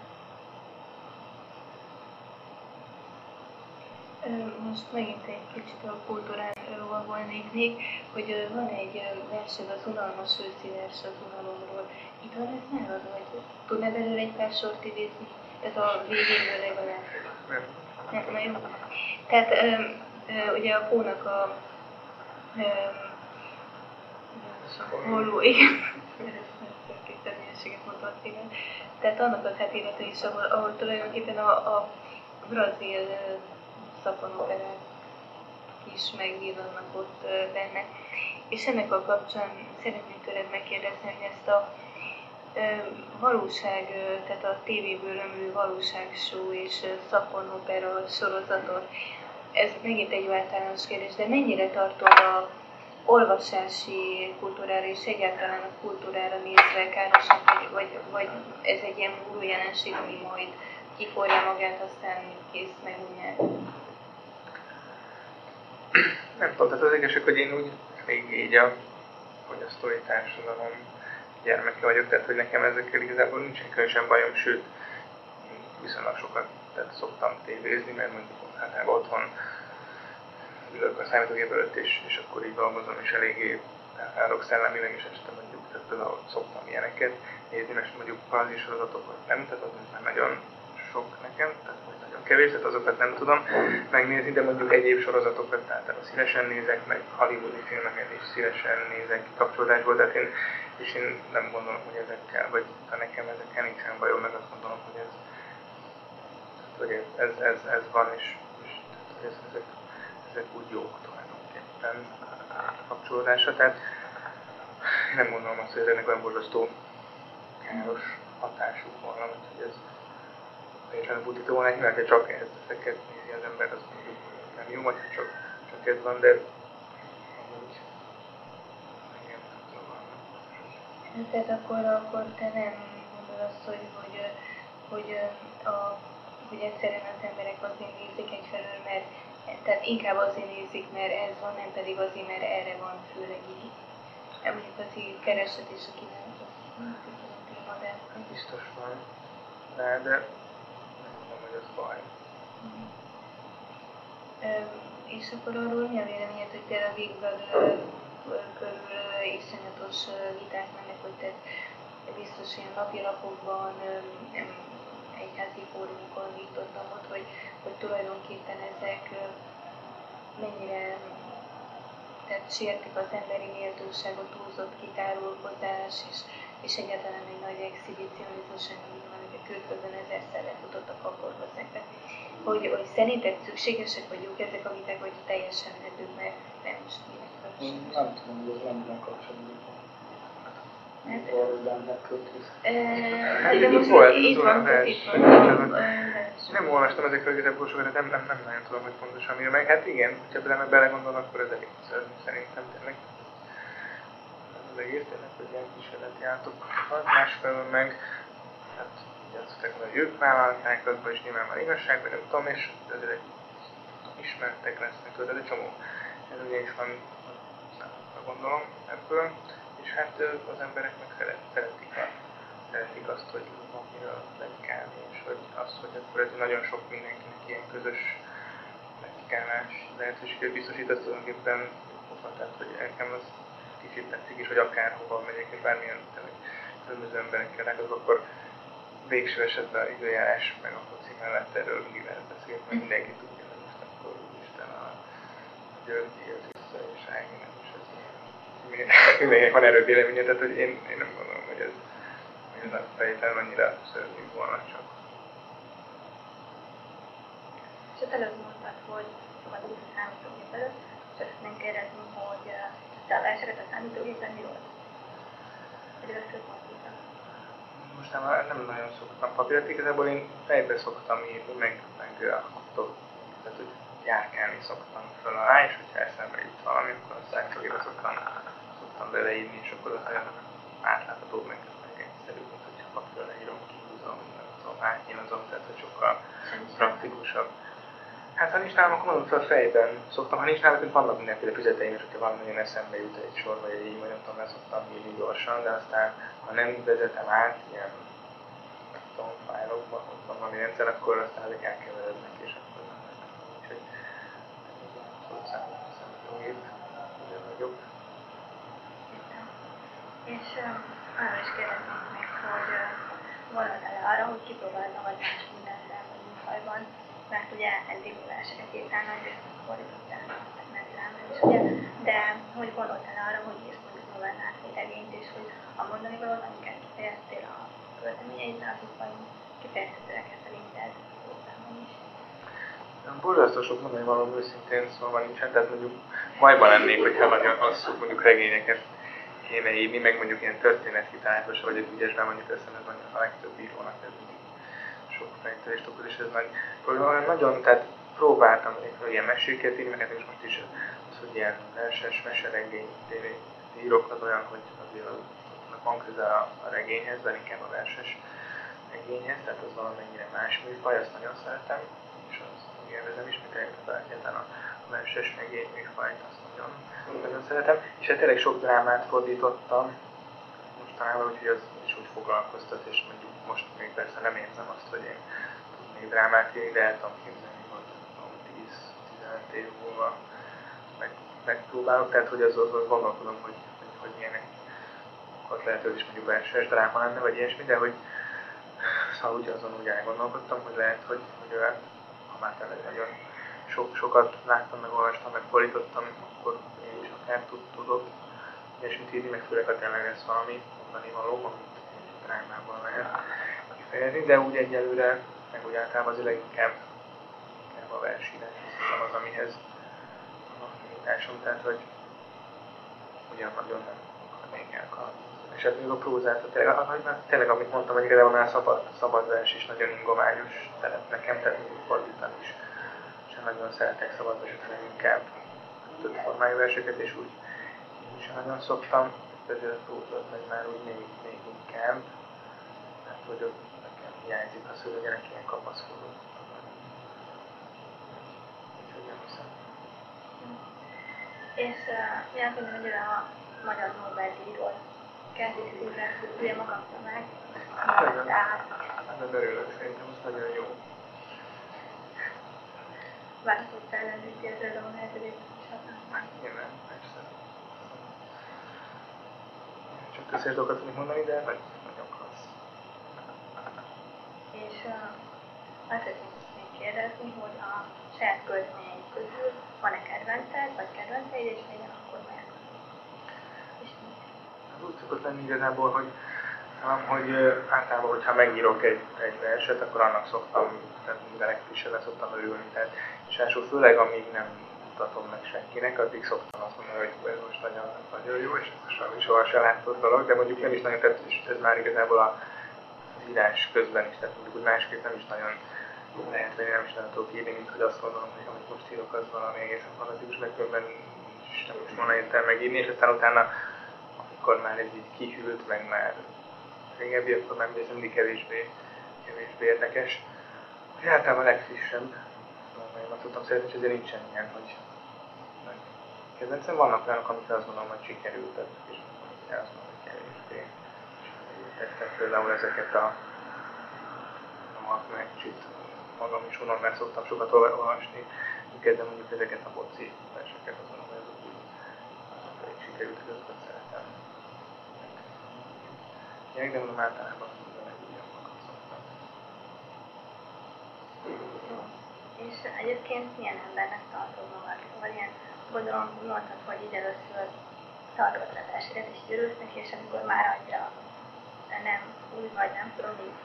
Most megint egy kicsit a kultúráról volnék még, hogy van egy versed, az unalmas őszi vers az unalomról. Itt van ez nálad, vagy tudnál belőle egy pár sort idézni? Tehát a végéről legalább. Nem. Nem, na jó. Tehát ö, ö, ugye a Pónak a holló, igen, mondta a címet. Tehát annak az hetélete is, ahol, ahol tulajdonképpen a, a brazil szaponoperák is megnyilvannak ott benne. És ennek a kapcsán szeretném tőled megkérdezni, hogy ezt a valóság, tehát a tévéből ömlő valóságshow és szaponopera sorozatot, ez megint egy általános kérdés, de mennyire tartod a olvasási kultúrára és egyáltalán a kultúrára nézve károsan, vagy, vagy, vagy ez egy ilyen múló jelenség, ami majd kiforja magát, aztán kész megújjál? Nem tudom, tehát az igazság, hogy én úgy még így a fogyasztói társadalom gyermeke vagyok, tehát hogy nekem ezekkel igazából nincsen különösen bajom, sőt, viszonylag sokat tehát szoktam tévézni, mert mondjuk általában otthon ülök a számítógép előtt, és, és akkor így dolgozom, és eléggé állok szellemileg, és este mondjuk, tehát például szoktam ilyeneket nézni, mert mondjuk parazsi sorozatokat nem, tehát az már nagyon sok nekem, tehát vagy nagyon kevés, tehát azokat nem tudom megnézni, de mondjuk egyéb sorozatokat általában szívesen nézek, meg hollywoodi filmeket is szívesen nézek kapcsolódásból, tehát én, és én nem gondolom, hogy ezekkel, vagy ha nekem ezekkel nincsen bajom, meg azt gondolom, hogy ez, hogy ez, ez, ez, ez van, és, és tehát, ez, ezek, ezek úgy jók tulajdonképpen kapcsolódása, tehát én nem gondolom azt, hogy ezeknek olyan borzasztó káros hatásuk volna, hogy ez teljesen butító volna, nyilván, hogy csak ezeket nézi az ember, az mondjuk nem jó, vagy csak, csak ez van, de amúgy igen, nem tudom. Tehát akkor, akkor te nem mondod azt, hogy, hogy, hogy, a, hogy egyszerűen az emberek azért nézik egyfelől, mert tehát inkább azért nézik, mert ez van, nem pedig azért, mert erre van főleg így. Mondjuk az így kereslet és a kínálatot. Biztos van, de, de hogy az baj. Mm. És akkor arról mi a véleményed, hogy például a Big Brother körül iszonyatos viták mennek, hogy te biztos ilyen napilapokban, egyházi fórumokon nyitottam ott, hogy, hogy tulajdonképpen ezek mennyire tehát sértik az emberi méltóságot, túlzott kitárulkozás, és, és egyáltalán egy nagy exhibicionizmus, ami van, hogy a külföldön ezerszer lefutottak, akkor hozzák be. Hogy, hogy szerinted szükségesek vagyunk ezek a viták, vagy teljesen eddig, mert nem Én nem tudom, hogy ez mennyire kapcsolódik. Hát, Arról benne költősz. Hát de itt most volt, itt az van, olyan itt vers. van. Nem olvastam ezekről igazából sokat, de nem, nem, nem nagyon tudom, hogy pontosan mi. Meg hát igen, hogyha bele belegondolom, akkor ez elég szörnyű szerintem tényleg. Az egész tényleg, hogy ilyen kísérleti átok. Másfelől meg, hát ugye azt mondták, hogy ők vállalták, azban is nyilván van igazság, vagy nem tudom, és ezért ismertek lesznek tőle, de csomó. Ez ugye is van, gondolom ebből. És hát az emberek meg szeret, szeretik, a, szeretik azt, hogy van miről pletykálni, és hogy az, hogy akkor ez nagyon sok mindenkinek ilyen közös pletykálás lehetőséget biztosít, az tulajdonképpen jobb, tehát hogy nekem az kicsit tetszik is, hogy akárhova megyek, és bármilyen különböző emberekkel látok, akkor végső esetben időjárás meg a foci mellett erről mindig lehet beszélni, mert mindenki tudja, hogy most akkor Isten a György élt vissza, és Ági nem is ez. Mindenkinek van erről véleménye, tehát hogy én, én nem gondolom, hogy ez, hogy ez a fejtelen annyira szörnyű volna csak. És ott előbb mondtad, hogy sokat út a számítógép előtt, és azt nem kérdezni, hogy te a versenyt a számítógépen mi volt? Hogy először papírra? Most már nem nagyon szoktam papírt, igazából én fejbe szoktam írni, meg, meg akkor, tehát hogy járkálni szoktam föl alá, és hogyha eszembe jut valami, akkor a számítógépre szoktam, szoktam beleírni, és akkor az olyan átlátható, meg, meg egyszerű, mint hogyha papírra leírom, kihúzom, nem tudom, átnyilazom, tehát hogy sokkal praktikusabb. Hát ha nincs nálam, akkor mondom fel fejben szoktam, ha nincs nálam, akkor vannak mindenféle füzeteim, és hogyha valami nagyon eszembe jut egy sor, vagy egy így, vagy nem tudom, le szoktam írni gyorsan, de aztán ha nem vezetem át ilyen, nem tudom, fájlokban, hogy van valami rendszer, akkor aztán ezek elkeverednek, és akkor nem lehet. Úgyhogy szóval számítógép, ugye nagyobb. És uh, arra is kérdeznék meg, hogy uh, gondoltál arra, hogy kipróbáld magad más mindenre, vagy műfajban, mert ugye eddig verseket írtál, nagy részt fordítottál, meg rám is, ugye, de hogy gondoltál arra, hogy írsz mondjuk novellát, vagy regényt, és hogy a mondani valót, amiket kifejeztél a költeményeidben, azokban kifejezhetőek szerinted szótában is. Borzasztó sok mondani való őszintén szóval nincsen, tehát mondjuk bajban lennék, hogyha nagyon hosszú mondjuk regényeket kéne írni, meg mondjuk ilyen történetkitalálatos vagyok ügyesben, mondjuk teszem, ez mondjuk a legtöbb írónak ez mindig sok fejtörést okoz, és ez nagy, nagyon, tehát próbáltam ilyen meséket írni, meg és most is az, hogy ilyen verses, meseregény írok, az olyan, hogy azért van közel a, a regényhez, de inkább a verses regényhez, tehát az valamennyire más műfaj, azt nagyon szeretem, és azt élvezem is, mint egyáltalán a verses regény műfajt, azt nagyon, nagyon szeretem. És hát tényleg sok drámát fordítottam mostanában, úgyhogy az is úgy foglalkoztat, és mondjuk most még persze nem érzem azt, hogy én tudnék drámát írni, de el tudom képzelni, hogy tíz-tizenöt év múlva meg, megpróbálok, tehát hogy az, az gondolkodom, hogy, hogy, hogy ilyenek ott lehet, hogy is mondjuk verses dráma lenne, vagy ilyesmi, de hogy szóval úgy azon úgy elgondolkodtam, hogy lehet, hogy, hogy olyan, ha már tényleg nagyon sok, sokat láttam, meg olvastam, meg fordítottam, akkor én is akár tud, tudok ilyesmit írni, meg főleg ha tényleg lesz valami mondani való, amit drámában lehet kifejezni, de úgy egyelőre, meg úgy általában azért leginkább inkább a versírás az, amihez van affinitásom, tehát hogy ugyan nagyon nem akarnék elkaladni. És hát még a prózát, tényleg, tényleg amit mondtam, hogy igazából már szabad, szabad vers is nagyon ingományos szeret nekem, tehát még fordítani is. És nagyon szeretek szabad verset, hanem inkább több formájú verseket, és úgy én is nagyon szoktam, ezért a prózat meg már úgy még, még inkább, hát hogy ott nekem hiányzik az, hogy legyenek ilyen kapaszkodó. Úgyhogy nem hiszem. És uh, jelentően, hogy a magyar Nobel-díjról kezdik szívre, ugye ma kapta meg. Nagyon, Tehát nagyon örülök, szerintem az nagyon jó. változott ellenzéti ezzel a lehetővé Hát nyilván, persze. Csak közös dolgokat tudnék mondani, de nagy, nagyon klassz. És uh, azt szeretném kérdezni, hogy a saját költeményeid közül van-e kedvenced, vagy kedvenceid, és legyen akkor melyek? És mit? Úgy szokott lenni igazából, hogy, hogy általában, hogyha megírok egy, egy verset, akkor annak szoktam, tehát minden legfrissebben szoktam örülni. Tehát, és elsősorban főleg, amíg nem mutatom meg senkinek, addig szoktam azt mondani, hogy ez most nagyon, nagyon jó, és ez soha, soha se látott dolog, de mondjuk nem is nagyon tett, és ez már igazából a az írás közben is, tehát mondjuk úgy másképp nem is nagyon lehet, hogy nem is nagyon tudok írni, mint hogy azt gondolom, hogy amit most írok, az valami egészen fanatikus, meg különben is nem is volna értelme megírni, és aztán utána, amikor már ez így kihűlt, meg már régebbi, akkor már ez mindig kevésbé, kevésbé érdekes. És általában a legfrissebb, nagyon azt tudtam szeretni, és ezért nincsen ilyen, hogy nagy kedvencem. Vannak olyanok, amikre azt gondolom, hogy sikerültek, és azt mondom, hogy kevésbé. Tettem például ezeket a szamak, meg kicsit magam is unom, mert szoktam sokat olvasni, de mondjuk ezeket a boci verseket, azt mondom, hogy azok úgy pedig sikerült, hogy azokat szeretem. Ilyenek, de mondom általában minden ugyanmagat szoktam. És egyébként milyen embernek tartod magad? Vagy ilyen, gondolom, mondtad, hogy így először tartott az esélyed, és gyűrülsz neki, és amikor már annyira nem úgy vagy, nem tudom, így.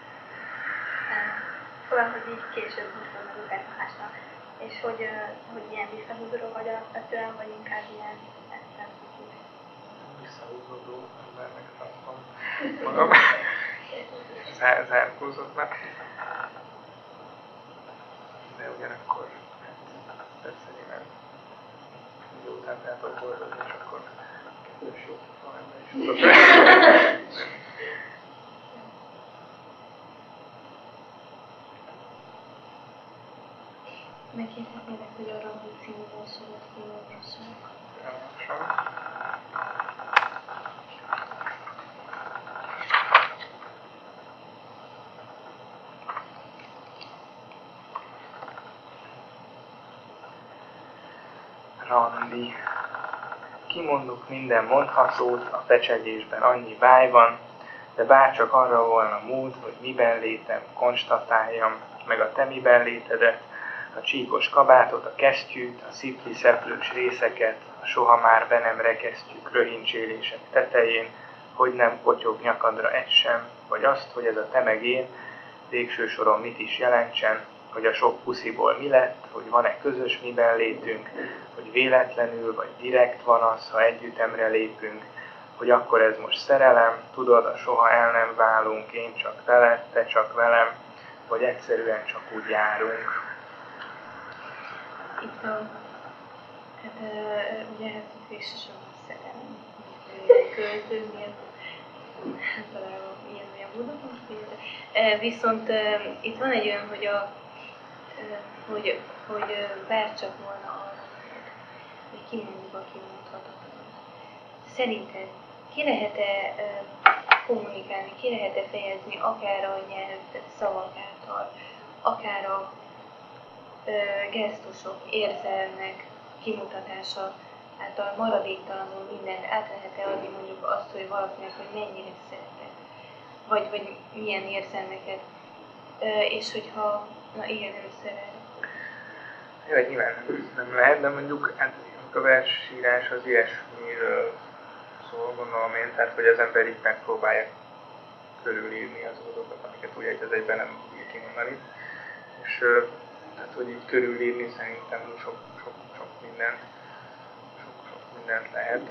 Valahogy így később húzod meg őket másnak. És hogy, hogy ilyen visszahúzódó vagy alapvetően, vagy inkább ilyen esztenzitív? Visszahúzódó embernek tartom magam. Zárkózottnak. De ugyanakkor persze nyilván idő után fel tudok boldogni, és akkor kedves jó ember is tudok. Megkérhetnének, hogy arra, hogy című versenyt kiolvassanak. Randi. Kimondok minden mondhatót, a fecsegésben annyi báj van, de bárcsak arra volna mód, hogy miben létem konstatáljam, meg a te miben létedet, a csíkos kabátot, a kesztyűt, a szipli szeplős részeket, a soha már be nem rekesztjük röhincsélések tetején, hogy nem kotyog nyakadra egy sem, vagy azt, hogy ez a te meg én, végső soron mit is jelentsen, hogy a sok pusziból mi lett, hogy van-e közös miben létünk, hogy véletlenül vagy direkt van az, ha együttemre lépünk, hogy akkor ez most szerelem, tudod, a soha el nem válunk, én csak veled, te csak velem, vagy egyszerűen csak úgy járunk. Itt a, hát ugye hát itt végsősorban szerelem, hogy költő miatt általában ilyen-olyan módon figyelve. Viszont itt van egy olyan, hogy, a, hogy, hogy bárcsak volna arra, hogy kimondjuk a kimondhatatlan. Szerinted ki lehet-e kommunikálni, ki lehet-e fejezni akár a nyelv szavak által, akár a gesztusok, érzelmek kimutatása által maradéktalanul mindent át lehet-e adni, mondjuk azt, hogy valakinek, hogy mennyire szeretek, vagy, vagy milyen érzelmeket, és hogyha, na igen, nem szeret. Jó, nyilván nem lehet, de mondjuk hát, a versírás az ilyesmiről szól, gondolom én, tehát hogy az ember így megpróbálja körülírni az dolgokat, amiket úgy egy az egyben nem tudja kimondani. És tehát, hogy így körülírni szerintem sok, sok, sok mindent, sok, sok mindent lehet.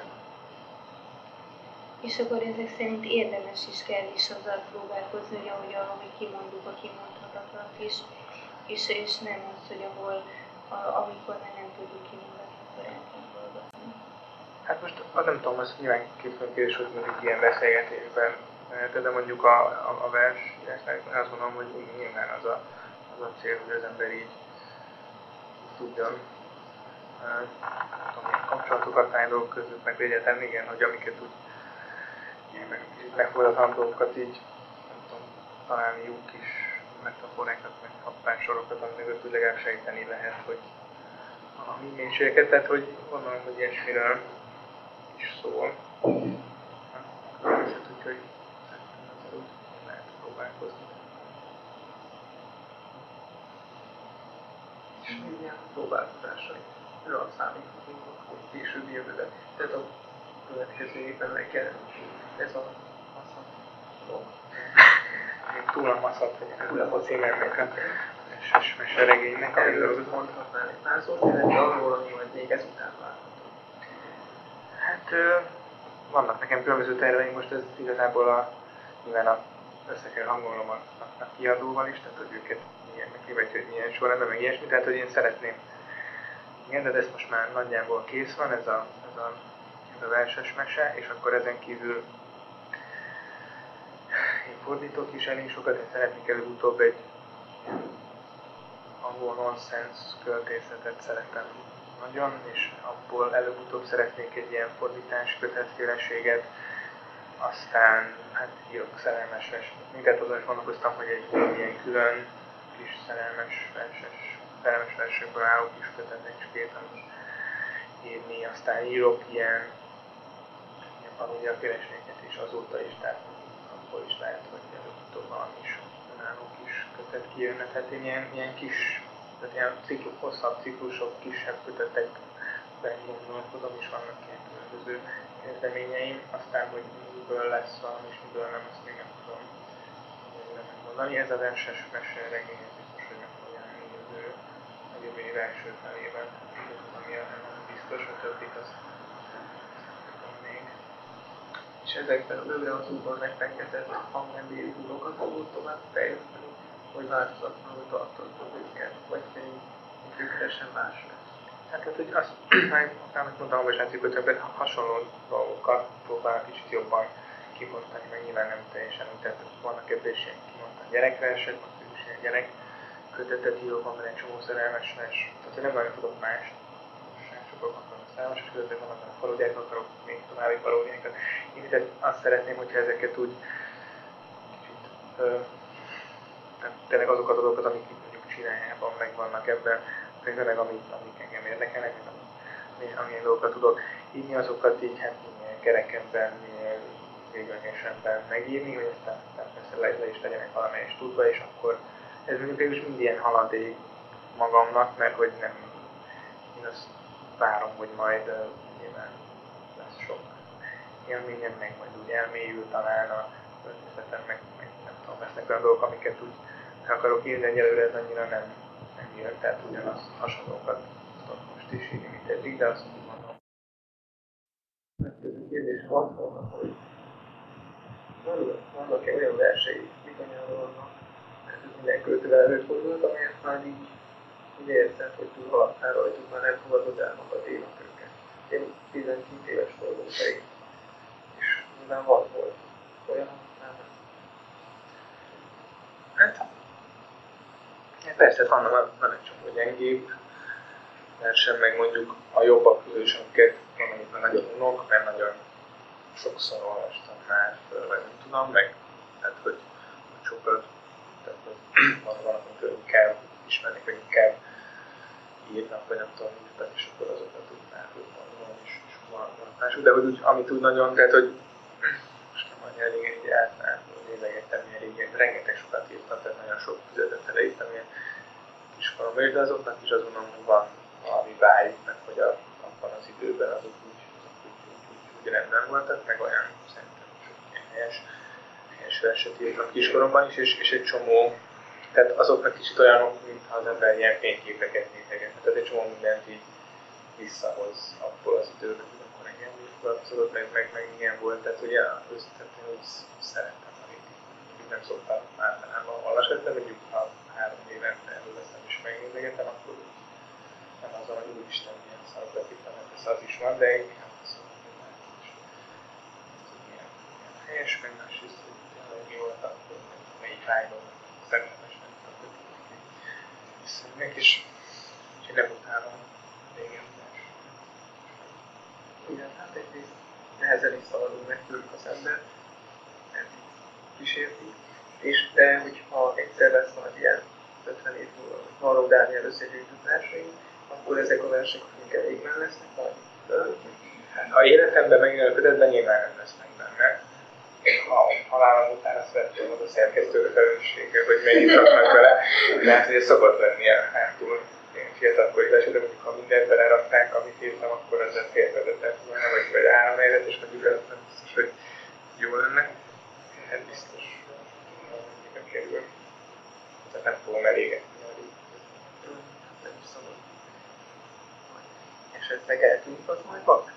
És akkor ezek szerint érdemes is kell is azzal próbálkozni, hogy ahogy ahogy kimondjuk a kimondhatatlant is, és, és nem az, hogy ahol, a, amikor már nem tudjuk kimondani, akkor el kell dolgozni. Hát most nem tudom, az nyilván két kérdés, hogy mondjuk ilyen beszélgetésben, de mondjuk a, a, a versírásnál azt mondom, hogy nyilván az a az a cél, hogy az ember így tudjon uh, kapcsolatokat állni dolgok között, meg egyetem, igen, hogy amiket úgy meg, megfogadatlan dolgokat így, nem tudom, találni jó kis metaforákat, meg kapássorokat, amiket úgy legalább sejteni lehet, hogy valami mélységeket, tehát hogy gondolom, hogy ilyesmiről is szól. Úgyhogy szerintem ezzel úgy lehet próbálkozni. És ilyen próbálkozásai olyan számíthatunk, hogy később jövőben. Tehát a következő évben meg kell ez a maszat. Még túl a maszat, hogy ez a címernek a összes meseregénynek, Erről amiről mondhatnál egy pár szót, illetve arról, ami majd még ezután várható. Hát ö, vannak nekem különböző terveim, most ez igazából a, nyilván a, össze kell hangolnom a, a, a kiadóval is, tehát hogy őket milyen neki, vagy hogy milyen sorrendben, meg ilyesmi, tehát hogy én szeretném. Igen, de ez most már nagyjából kész van, ez a, ez a, ez a verses mese, és akkor ezen kívül én fordítok is elég sokat, én szeretnék előbb-utóbb egy angol nonsense költészetet szeretem nagyon, és abból előbb-utóbb szeretnék egy ilyen fordítás kötetféleséget, aztán hát írok szerelmes vers. Minket azon is gondolkoztam, hogy egy, egy ilyen külön kis szerelmes verses, szerelmes versekből álló kis kötetekskét, amit írni, aztán írok ilyen, ilyen paródiaféleséget is azóta is, tehát abból is lehet, hogy előbb-utóbb valami is önálló kis kötet kijönne, tehát én ilyen, ilyen kis, tehát ilyen ciklus, hosszabb ciklusok, kisebb kötetekben gondolkodom, és vannak ilyen különböző kezdeményeim, aztán, hogy miből lesz valami, és miből nem, azt még nem tudom megmondani. Ez a verses meseregény, ez biztos, hogy meg fog jelenni jövő, a jövő év első felében, ami nem biztos, a többit azt tudom még. És ezekben a bővrehozóban megfektetett hangnemléli húrokat fogod tovább fejleszteni, hogy változatlanul tartod őket, vagy pedig gyökeresen más lesz. Hát, hát hogy azt, amit mondtam, hogy Sáci kötőben hasonló dolgokat próbál kicsit jobban kibontani, meg nyilván nem teljesen úgy, tehát vannak ebből is ilyen kimondtan gyerekversek, most is ilyen gyerek kötetet írok, van benne egy csomó szerelmes vers, tehát hogy nem nagyon tudok mást, most sokkal akarok szerelmes kötetet, vannak benne paródiákat, akarok még további paródiákat. Én tehát azt szeretném, hogyha ezeket úgy kicsit, ö, tehát tényleg azokat a dolgokat, amik mondjuk csinájában megvannak ebben, tényleg amik, amik engem érdekelnek, amilyen, amilyen dolgokat tudok írni, azokat így hát minél kerekebben, minél véglegesebben megírni, hogy aztán, aztán persze le, le is legyenek valamelyes tudva, és akkor ez mondjuk végül is mind ilyen haladék magamnak, mert hogy nem, én azt várom, hogy majd uh, nyilván lesz sok élményem, meg majd úgy elmélyül talán a költészetem, meg, meg nem tudom, lesznek olyan dolgok, amiket úgy akarok írni, de egyelőre ez annyira nem, nem jön, tehát ugyanaz hasonlókat tudok most is írni, mint eddig, de azt úgy mondom. Következő kérdés az volna, hogy vannak-e olyan versei, bizonyára vannak, mert ez minden költővel előfordult, amelyet már így úgy érzed, hogy túl haladtál rajtuk, már nem fogadod el magad ének őket. Én tizenkét éves voltam pedig, és nyilván van volt olyan, nem. Hát, ja, persze, van, van, van egy csomó gyengébb versem, meg mondjuk a jobbak közül is, amiket amelyikben nagyon unok, mert nagyon sokszor olvastam már föl, vagy nem tudom, meg tehát, hogy sokat, tehát, hogy van valami, amit inkább ismernek, vagy inkább írnak, vagy nem tudom, mit, és akkor azokat úgy már van, és, és van mások, de hogy úgy, amit úgy nagyon, tehát, hogy most nem annyi elég egy általában nézegettem, milyen régen, rengeteg sokat írtam, tehát nagyon sok füzetet elejétem ilyen kiskoromban, de azoknak is azt mondom, hogy van valami vágy, meg hogy a, abban az időben azok úgy, azok úgy, úgy, úgy, úgy rendben voltak, meg olyan szerintem sok ilyen helyes, helyes verset írtam kiskoromban is, és, és egy csomó, tehát azoknak kicsit olyanok, mintha az ember ilyen fényképeket nézegetne, tehát egy csomó mindent így visszahoz abból az időből, hogy akkor engem úgy foglalkozott, meg, meg, meg ilyen volt, tehát ugye őszintén úgy szerettem, amit nem szoktam általában olvasni, de mondjuk ha három évente előveszem és megnézegetem, akkor nem azon, hogy úristen milyen szarokat írtam, mert ez az is van, de inkább azt mondom, hogy már is ilyen helyes, meg másrészt, hogy tényleg jó volt akkor, melyik rájban szerelmesnek tartottuk visszajönnek, és úgyhogy nem utálom régen. Igen, hát egyrészt nehezen is szaladunk meg tőlük az ember, mert kísérti. És de, hogyha egyszer lesz majd ilyen ötven év múlva, Varró Dániel összegyűjtött verseink, akkor ezek a versek minket végben lesznek majd föl. Hát, ha életemben megjön a kötetben, nyilván nem lesznek benne. Ha halálom után azt vettem az a szerkesztőre felelőssége, hogy mennyit raknak vele, de hát ugye szokott lenni a hátul ilyen fiatalkoridás, de mondjuk ha mindent belerakták, amit írtam, akkor ezzel félrevezetett volna, vagy, vagy három helyzet, és mondjuk az nem biztos, hogy jó lenne. Hát biztos, hogy kerül. Tehát nem fogom elégetni, hogy nekünk, az majd vak.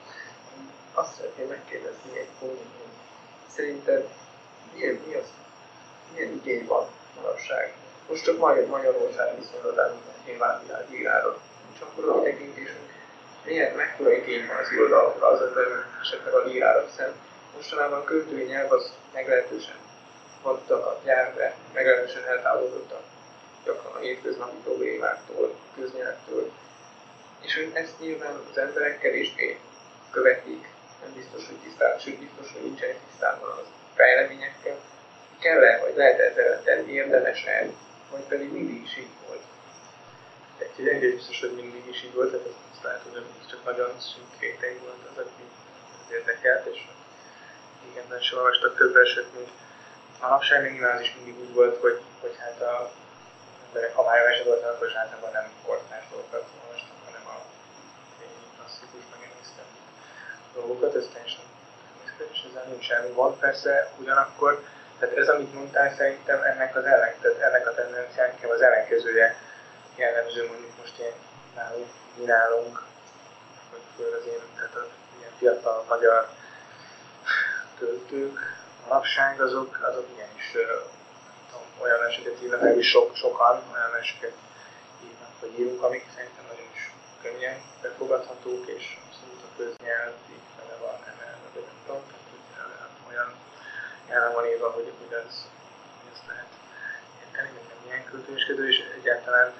Azt szeretném megkérdezni egy pont, hogy szerinted milyen, mi az, milyen igény van manapság? Most csak Magyarország viszonylatban nyilván világírára. Csak akkor tekintés, hogy milyen, mekkora igény van az irodalomra, az ember esetleg a lírára, hiszen mostanában a költői nyelv az meglehetősen vaddak a nyelvre, meglehetősen eltávolodottak gyakran a hétköznapi problémáktól, köznyelvtől. És hogy ezt nyilván az emberek kevésbé követik, nem biztos, hogy tisztában, sőt biztos, hogy nincsenek tisztában az fejleményekkel. Kell-e, vagy lehet ezzel tenni, érdemes-e, vagy pedig mindig is így volt? Egy egész biztos, hogy mindig is így volt, tehát azt lehet, hogy ez csak nagyon szűk réteg volt az, aki érdekelt, és igen, sem olvastak több verset, mint manapság, még nyilván az is mindig úgy volt, hogy, hogy hát a emberek, ha már verset olvasnak, akkor is általában nem kortárs dolgokat olvastak, hanem a klasszikus megemésztett dolgokat, ez teljesen és ezzel nincsen gond, persze ugyanakkor, tehát ez, amit mondtál, szerintem ennek az ellen, tehát ennek a tendenciának az ellenkezője jellemző, mondjuk most ilyen nálunk, mi nálunk, vagy föl az én, tehát a ilyen fiatal magyar költők, manapság azok, azok igenis tudom, olyan eseket írnak, meg is sok, sokan olyan eseket írnak, vagy írunk, amik szerintem nagyon is könnyen befogadhatók, és abszolút a köznyelvig vele van emelve, de nem tudom, tehát hogy olyan nyelven van írva, hogy, hogy az, ezt lehet érteni, hogy nem ilyen költőskedő, és egyáltalán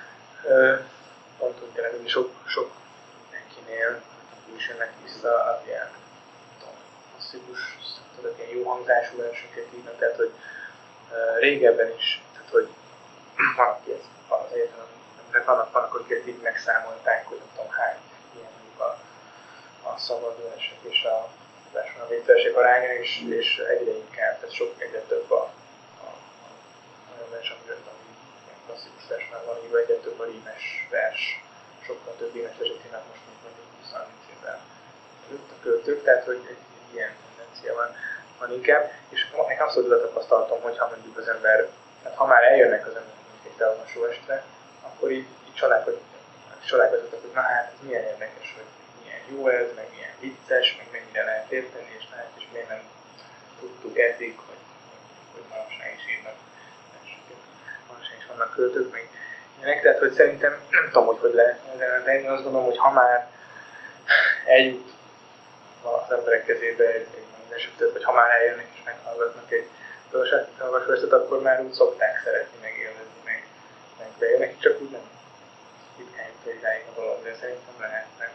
pont úgy tényleg, hogy sok, sok mindenkinél is jönnek vissza az ilyen klasszikus, tudod, ilyen jó hangzású verseket írnak, tehát hogy uh, régebben is, tehát hogy van, aki ez az egyetem, tehát vannak, vannak, akiket így megszámolták, hogy nem tudom hány, ilyen mondjuk a, a szabad versek és a versen a védversek aránya, és, és egyre inkább, tehát sok egyre több a, a, a olyan vers, amiről ilyen klasszikus versben van, így egyre több a rímes vers, sokkal több rímes verset írnak most, mint mondjuk húsz-harminc évvel előtt a költők, tehát hogy egy ilyen tendencia van, van inkább, és nekem abszolút a tapasztalatom, hogy ha mondjuk az ember, hát ha már eljönnek az ember egy felolvasó estre, akkor így, így családba, családba hogy na hát ez milyen érdekes, hogy milyen jó ez, meg milyen vicces, meg mennyire lehet érteni, és lehet, és miért nem tudtuk eddig, hogy, hogy manapság is írnak verseket, manapság is vannak költők, meg ilyenek, tehát hogy szerintem nem tudom, hogy hogy lehet ezen tenni, azt gondolom, hogy ha már eljut az emberek kezébe egy, egy esetet, vagy ha már eljönnek és meghallgatnak egy olvasóestet, akkor már úgy szokták szeretni, megélvezni, meg, meg bejönnek, csak úgy nem ritkán jut idáig a dolog, de szerintem lehetnek.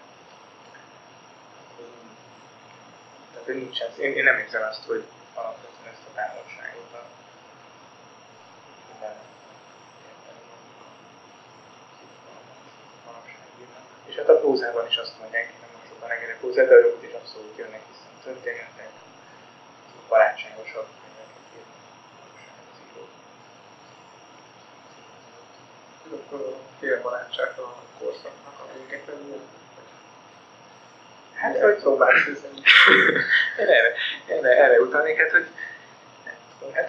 Tehát nincsen, én, én nem érzem azt, hogy alapvetően ezt a távolságot a minden manapságírnak. És hát a prózában is azt mondják, nem most sokan engednek prózát, de ők is abszolút jönnek vissza a történetek, barátságosabb könyveket írnak manapság az írók. Akkor a félbarátságban a korszaknak a véget belül. Hát, hogy próbálsz üzenni. Én erre, erre, erre utalnék, hát, hogy nem tudom, hát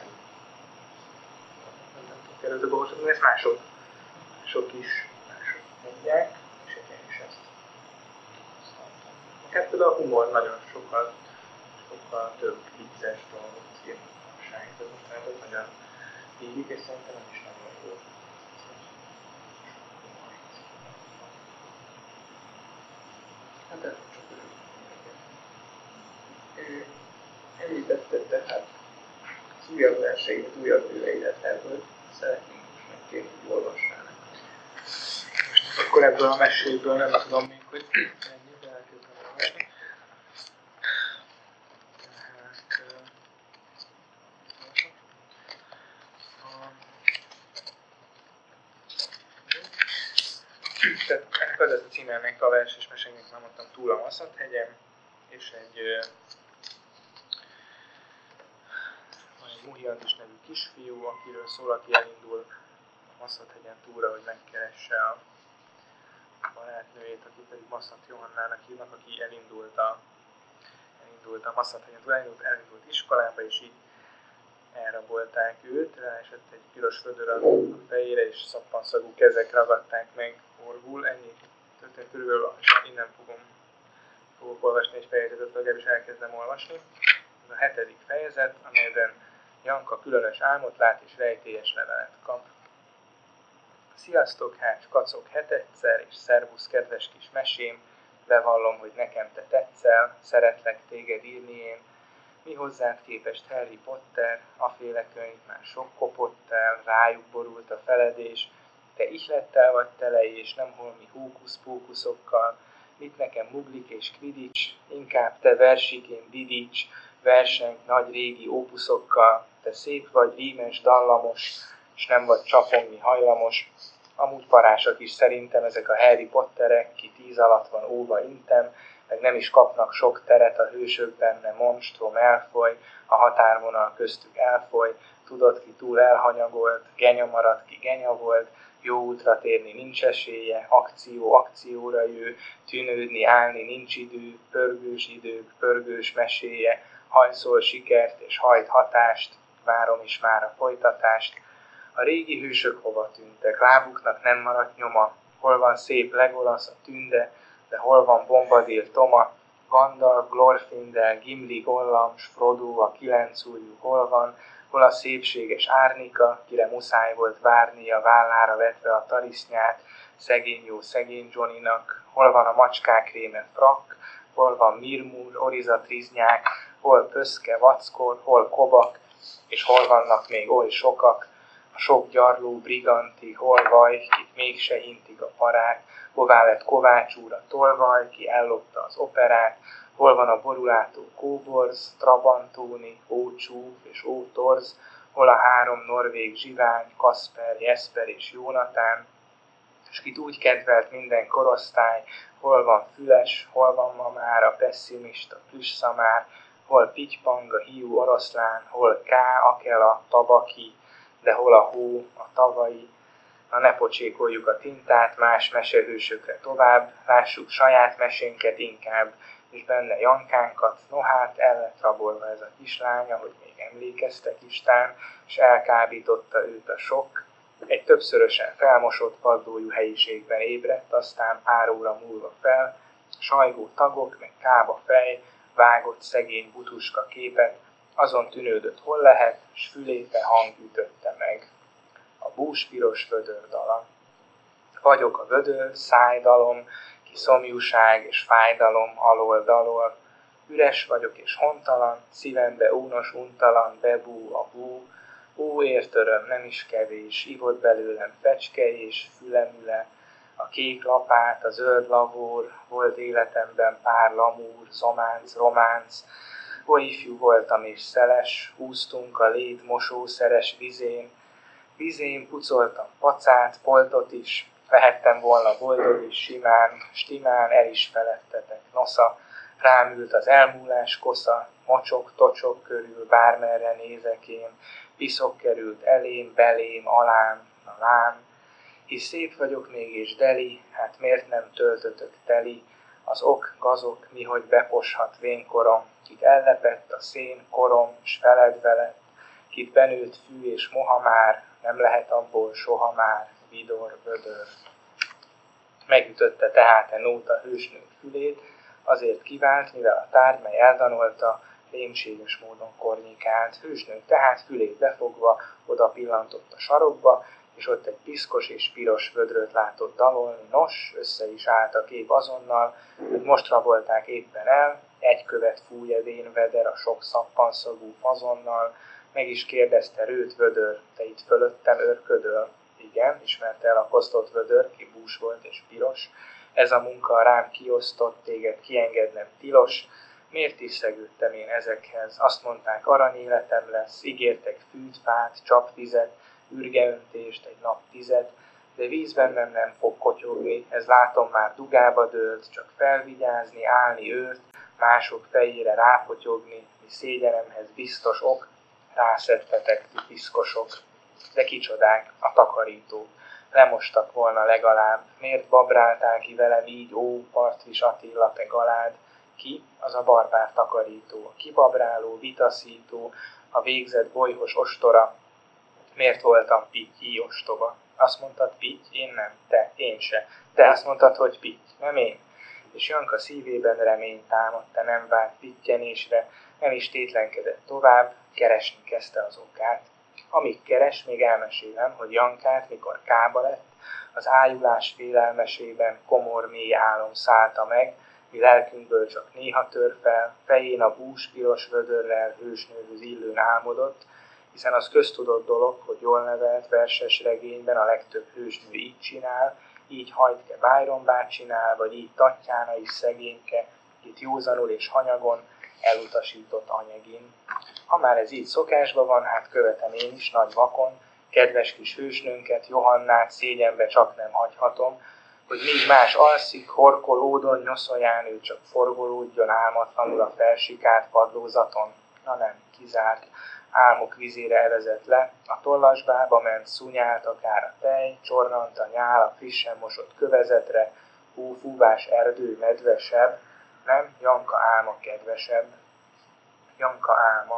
nem tudok előtte bohosodni, ezt mások, mások is mások mondják, és én is ezt használtam. Hát például a humor nagyon sokkal, sokkal több vicces dolgot ír manapság, de mostanában nagyon hívjuk, és szerintem nem is nagyon jó. Hát ez csak örülök. Említetted tehát az újabb verseidet, újabb műveidet, ebből szeretnénk most megkérni, hogy olvassának. Most akkor ebből a meséből nem tudom még, hogy ennyi, de elkezdem olvasni. Tehát ennek az a címe ennek a vers és mesének, már mondtam, Túl a Maszathegyen, és egy, van egy Muhiantis nevű kisfiú, akiről szól, aki elindul a Maszathegyen túlra, hogy megkeresse a barátnőjét, aki pedig Masszat Johannának hívnak, aki elindult a, elindult a Maszathegyen túl, elindult, elindult iskolába, és így elrabolták őt, ráesett egy piros vödör a fejére, és szappanszagú kezek ragadták meg orvul, ennyi történet körülbelül, és innen fogom, fogok olvasni egy fejezetet, legalábbis elkezdem olvasni. Ez a hetedik fejezet, amelyben Janka különös álmot lát és rejtélyes levelet kap. Sziasztok, hát kacok hetedszer, és szervusz, kedves kis mesém, bevallom, hogy nekem te tetszel, szeretlek téged írni én. Mi hozzád képest Harry Potter, aféle könyv már sok kopott el, rájuk borult a feledés, te ihlettel vagy tele, és nem holmi hókusz-pókuszokkal, mit nekem muglik és quidditch, inkább te versikén didíts, verseny nagy régi ópuszokkal, te szép vagy, rímes, dallamos, és nem vagy csapongni hajlamos. Amúgy parásak is szerintem ezek a Harry Potterek, ki tíz alatt van óva intem, meg nem is kapnak sok teret a hősök benne, monstrom elfoly, a határvonal köztük elfoly, tudod ki túl elhanyagolt, genya maradt ki genya volt, jó útra térni nincs esélye, akció akcióra jő, tűnődni, állni nincs idő, pörgős idők, pörgős meséje, hajszol sikert és hajt hatást, várom is már a folytatást. A régi hősök hova tűntek, lábuknak nem maradt nyoma, hol van szép Legolas, a tünde, de hol van Bombadil Toma, Gandalf, Glorfindel, Gimli, Gollum, Frodo, a kilencújjú hol van, hol a szépséges Árnika, kire muszáj volt várni a vállára vetve a tarisznyát, szegény jó szegény Johnnynak, hol van a macskák réme Frak, hol van Mirmur, Oriza Triznyák, hol Pöszke, Vackor, hol Kobak, és hol vannak még oly sokak, a sok gyarló briganti, hol vaj, kit mégse hintik a parák, hová lett Kovács úr a tolvaj, ki ellopta az operát, hol van a borulátó Kóborz, Trabantóni, Ócsúf és Ótorz, hol a három norvég zsivány, Kasper, Jesper és Jónatán, és kit úgy kedvelt minden korosztály, hol van Füles, hol van ma már a pessimista Plüsszamár, hol Pitypang, a hiú oroszlán, hol Ká, Akela, Tabaki, de hol a hó, a tavalyi. Na ne pocsékoljuk a tintát más mesehősökre tovább, lássuk saját mesénket inkább, és benne Jankánkat, no hát el lett rabolva ez a kislány, ahogy még emlékeztek Istán, és elkábította őt a sok. Egy többszörösen felmosott padlójú helyiségben ébredt, aztán pár óra múlva fel, sajgó tagok, meg kába fej, vágott szegény butuska képet, azon tűnődött hol lehet, s fülépe hang ütötte meg. A búspiros vödör dala. Vagyok a vödör, szájdalom, ki szomjúság és fájdalom alól dalol. Üres vagyok és hontalan, szívembe únos untalan, bebú a bú. Ó, ért öröm, nem is kevés, ivott belőlem fecske és fülemüle. A kék lapát, a zöld lavór, volt életemben pár lamúr, zománc, románc. Oly ifjú voltam és szeles, húztunk a lét mosószeres vizén. Vizén pucoltam pacát, poltot is, lehettem volna boldog és simán, stimán el is feledtetek nosza. Rám ült az elmúlás kosza, mocsok, tocsok körül, bármerre nézek én. Piszok került elém, belém, alám, a lám. Hisz szép vagyok még és deli, hát miért nem töltötök teli? Az ok, gazok, mihogy beposhat vénkorom, kit ellepett a szén korom, s veled veled, kit benőtt fű és moha már, nem lehet abból soha már, vidor, vödör. Megütötte tehát e nóta hősnők fülét, azért kivált, mivel a tárgy, mely eldanolta, rémséges módon kornikált. Hősnők tehát fülét befogva oda pillantott a sarokba, és ott egy piszkos és piros vödröt látott dalolni. Nos, össze is állt a kép azonnal, hogy most rabolták éppen el, egy követ fúj vén veder a sok szappanszagú fazonnal, meg is kérdezte rőt vödör, te itt fölöttem örködöl? Igen, ismerte el a kosztott vödör, ki bús volt és piros. Ez a munka rám kiosztott, téged kiengednem tilos. Miért is szegődtem én ezekhez? Azt mondták, aranyéletem lesz, ígértek fűt, fát, csapvizet, ürgeöntést, egy nap tizet, de víz bennem nem fog kotyogni, ez látom már dugába dőlt, csak felvigyázni, állni őrt, mások fejére rápotyogni, mi szégyenemhez biztos ok, rászettetek, ti piszkosok. De kicsodák, a takarítók, lemostak volna legalább, miért babráltál ki velem így, ó, Partvis Attila, te galád? Ki? Az a barbár takarító, a kibabráló, vitaszító, a végzett bolyhos ostora. Miért voltam pitty ostoba? Azt mondtad, Pitty, én nem, te, én se. Te azt mondtad, hogy pitty, nem én. És Janka szívében remény támadt, te nem várt pittyenésre, nem is tétlenkedett tovább, keresni kezdte az okát. Amíg keres, még elmesélem, hogy Jankát, mikor kába lett, az ájulás félelmesében komor mély álom szállta meg, mi lelkünkből csak néha tör fel, fején a bús piros vödörrel hősnőhöz illőn álmodott, hiszen az köztudott dolog, hogy jól nevelt verses regényben a legtöbb hősnő így csinál, így Hajtke Byron bácsinál, vagy így Tatjana is szegényke, itt józanul és hanyagon, elutasított anyagin. Ha már ez így szokásban van, hát követem én is nagy vakon, kedves kis hősnőnket, Johannát szégyenbe csak nem hagyhatom, hogy míg más alszik, horkolódon, nyoszoján ő csak forgolódjon álmatlanul a felsikált padlózaton. Na nem, kizárt, álmok vizére evezett le, a tollasbába ment, szúnyált akár a tej, csornant a nyál a frissen mosott kövezetre, hófúvás erdő medvesebb, nem, Janka álma kedvesebb. Janka álma.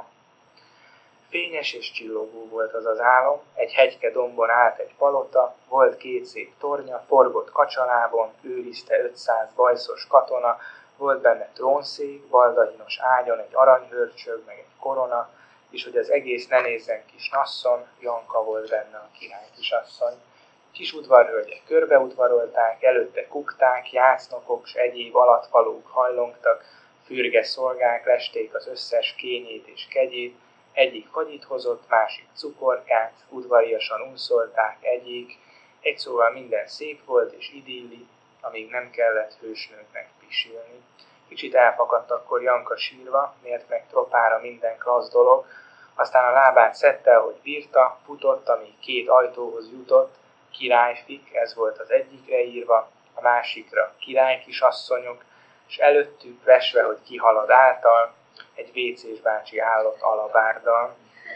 Fényes és csillogó volt az az álom, egy hegyke dombon állt egy palota, volt két szép tornya, forgott kacsalábon, őrizte ötszáz bajszos katona, volt benne trónszék, baldahinos ágyon egy aranyhörcsög, meg egy korona, és hogy az egész ne nézzen kis nasszon, Janka volt benne a király kisasszony. Kis udvarhölgyek körbeudvarolták, előtte kukták, jásznokok s egyéb alattvalók hajlongtak, fürge szolgák lesték az összes kényét és kegyét, egyik fagyit hozott, másik cukorkát, udvariasan unszolták egyik, egy szóval minden szép volt és idilli, amíg nem kellett hősnőknek pisilni. Kicsit elfakadt akkor Janka sírva, mért meg tropára minden klassz dolog, aztán a lábát szedte, ahogy bírta, futott, amíg két ajtóhoz jutott, királyfik, ez volt az egyikre írva, a másikra királykisasszonyok, és előttük vesve, hogy kihalad által, egy vécés bácsi állott alabárdal.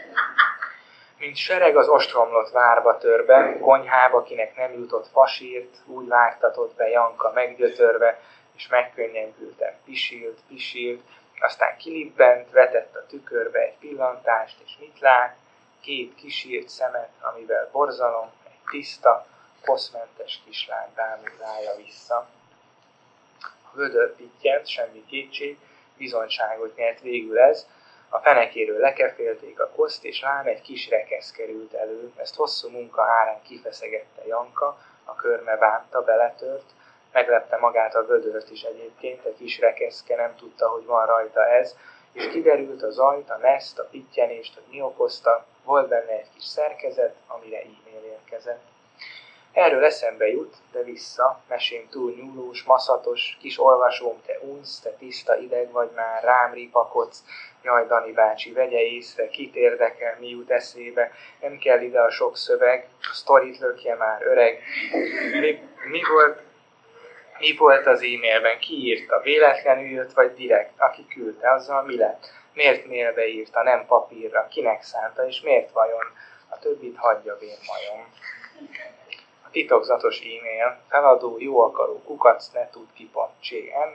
Mint sereg az ostromlott várba törbe, konyhába, kinek nem jutott fasírt, úgy vágtatott be Janka meggyötörve, és megkönnyebbülten pisilt, pisilt, aztán kilibbent, vetett a tükörbe egy pillantást, és mit lát? Két kisírt szemet, amivel borzalom, egy tiszta, koszmentes kislány bámul rája vissza. A vödör pittyent, semmi kétség, bizonyságot nyert végül ez, a fenekéről lekefélték a koszt, és lám egy kis rekesz került elő, ezt hosszú munka árán kifeszegette Janka, a körme bánta, beletört, meglepte magát a vödört is egyébként, egy kis rekeszke, nem tudta, hogy van rajta ez, és kiderült az ajt, a neszt, a pittyenést, hogy mi okozta, volt benne egy kis szerkezet, amire e-mail érkezett. Erről eszembe jut, de vissza, mesém túl nyúlós, maszatos, kis olvasóm, te unsz, te tiszta ideg vagy már, rám ripakodsz, jaj, Dani bácsi, vegye észre, kit érdekel, mi jut eszébe, nem kell ide a sok szöveg, a sztorit lökje már, öreg. Mi, mi volt... Mi volt az e-mailben? Ki írta? Véletlenül jött, vagy direkt? Aki küldte, azzal mi lett? Miért mailbe írta, nem papírra? Kinek szánta, és miért vajon? A többit hagyja vérmajom. A titokzatos e-mail, feladó, jó akaró, kukac, ne tud ki pont cm,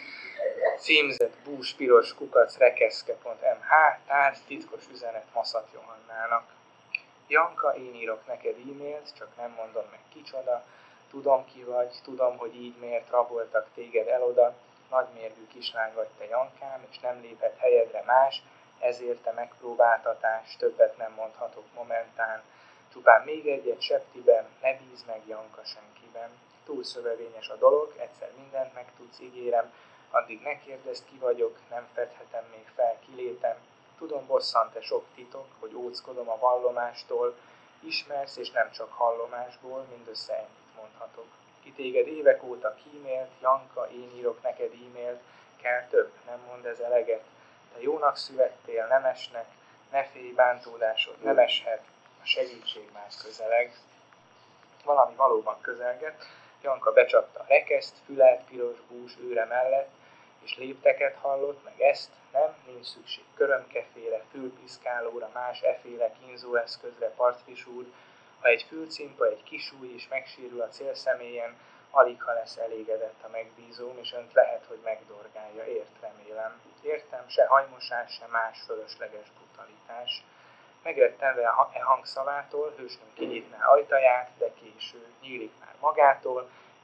címzet, bús, piros, kukac, rekeszke pont mh, tárgy, titkos üzenet Maszat Johannának. Janka, én írok neked e-mailt, csak nem mondom meg kicsoda, tudom ki vagy, tudom, hogy így miért raboltak téged el oda, nagymérvű kislány vagy te Jankám, és nem lépett helyedre más, ezért te megpróbáltatás, többet nem mondhatok momentán, csupán még egyet septiben, ne bízz meg Janka senkiben. Túl szövevényes a dolog, egyszer mindent megtudsz, ígérem, addig ne kérdezd ki vagyok, nem fedhetem még fel kilétem, tudom bosszant-e sok titok, hogy óckodom a vallomástól, ismersz és nem csak hallomásból, mindössze ennyit mondhatok. Ki téged évek óta kímélt, Janka, én írok neked e-mailt, kell több, nem mond ez eleget. Te jónak születtél, nem esnek, ne félj, bántódásod nem eshet, a segítség már közeleg. Valami valóban közelgett, Janka becsapta a rekeszt, fület, piros bús őre mellett, és lépteket hallott, meg ezt, nem, nincs szükség körömkefére, fülpiszkálóra, más eféle kínzóeszközre, partfisúr. Ha egy fülcimpa, egy kisúj is megsérül a célszemélyen, alig ha lesz elégedett a megbízóm, és önt lehet, hogy megdorgálja, ért, remélem. Értem, se hajmosás, se más fölösleges brutalitás. Megrettenve a e hangszavától, hősnőm kinyitná ajtaját, de késő, nyílik már magától,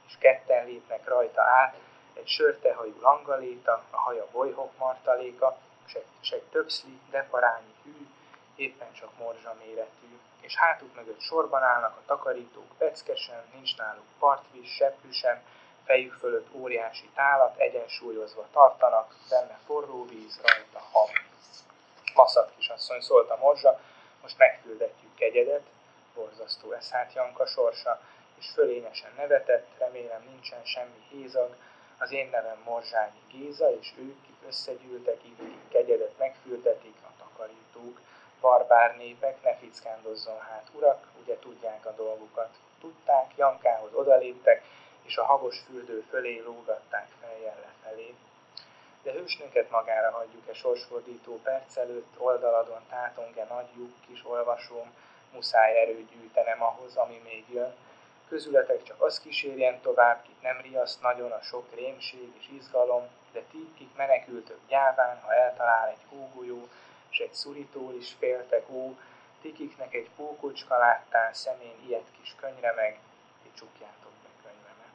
és ketten lépnek rajta át, egy sörtehajú langaléta, a haja bolyhok martaléka, s egy többszli, deparányi hű, éppen csak morzsa méretű, és hátuk mögött sorban állnak a takarítók peckesen, nincs náluk partvíz, seppű sem, fejük fölött óriási tálat egyensúlyozva tartanak, benne forró víz, rajta hab. Maszat kisasszony, szólt a morzsa, most megfüldetjük kegyedet, borzasztó eszát Janka sorsa, és fölényesen nevetett, remélem nincsen semmi hézag, az én nevem Morzsányi Géza, és ők, kik összegyűltek, itt kegyedet megfürdetik, a takarítók, barbár népek, ne fickándozzon hát, urak, ugye tudják a dolgukat. Tudták, Jankához odaléptek, és a habos fürdő fölé lógatták feljel lefelé. De hősnőket magára hagyjuk-e sorsfordító perc előtt, oldaladon tátong-e nagy lyuk, kis olvasóm, muszáj erőt gyűjtenem ahhoz, ami még jön. Közületek csak az kísérjen tovább, kit nem riaszt nagyon a sok rémség és izgalom, de ti, kik menekültök gyáván, ha eltalál egy hógolyó, s egy szurítól is féltek, ó, ti, kiknek egy pókocska láttál szemén ilyet kis könyre meg, ti csukjátok be könyvemet.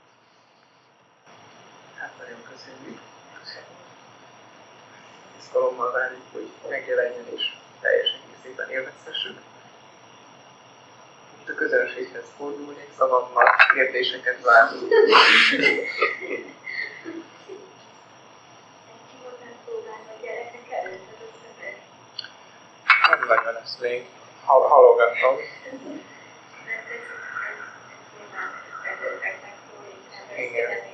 Hát nagyon köszönjük. Izgalommal várjuk, hogy megjelenjen és teljes egészében élvezhessük. Itt a közönséghez fordulnék, szavammal kérdéseket várunk. Nem nagyon lesz még. Hal- halogatom. Igen.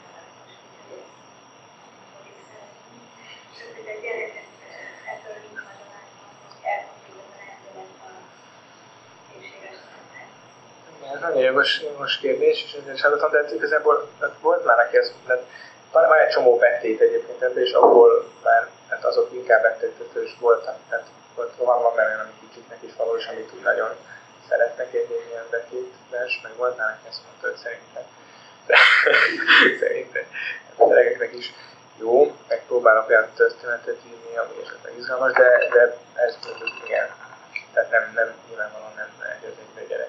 Ez nagyon jogos, jogos kérdés, és ezért is hallottam, de ez igazából volt már neki ez, de van egy csomó bettét egyébként ebben, és abból már hát azok inkább bettétetős voltak, tehát volt, van, van benne, ami kicsiknek is valós, amit úgy nagyon szeretnek egy ilyen betét vers, meg volt már neki ezt mondta, hogy szerintem. Szerintem a gyerekeknek is jó, megpróbálok olyan történetet írni, ami esetleg izgalmas, de, de ez mondjuk igen, tehát nem, nem nyilvánvalóan nem egy az egyre gyerek.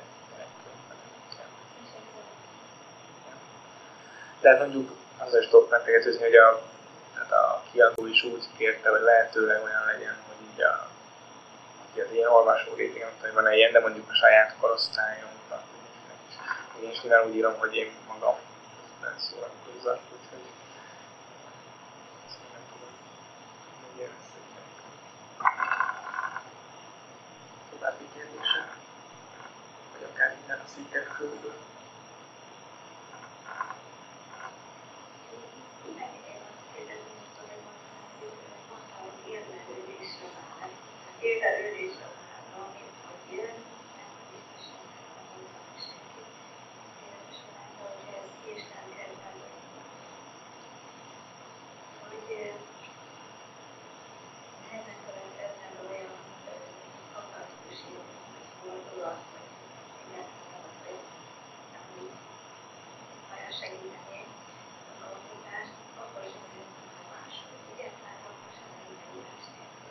De hát mondjuk azzal is tudok megtegetőzni, hogy a, hát a kiadó is úgy kérte, hogy lehetőleg olyan legyen, hogy így a, aki az ilyen olvasó réteg, nem tudom, hogy van-e ilyen, de mondjuk a saját korosztályunknak. Én is nyilván úgy írom, hogy én magam nem szórakozzak, úgyhogy ezt nem tudom, hogy ilyen További kérdése, vagy akár minden a szűkebb körből. Érvelődésre vár, amit hogy jön, nem biztosan nem mondtam senki. És hogy ez Isten kedvelő. Hogy ezen következzen olyan akaratos fordul azt, hogy egyáltalán az, hogy ami olyan segíteni az alkotást, akkor is mondjuk máshogy. Ugye? Tehát akkor sem nem megírás nélkül.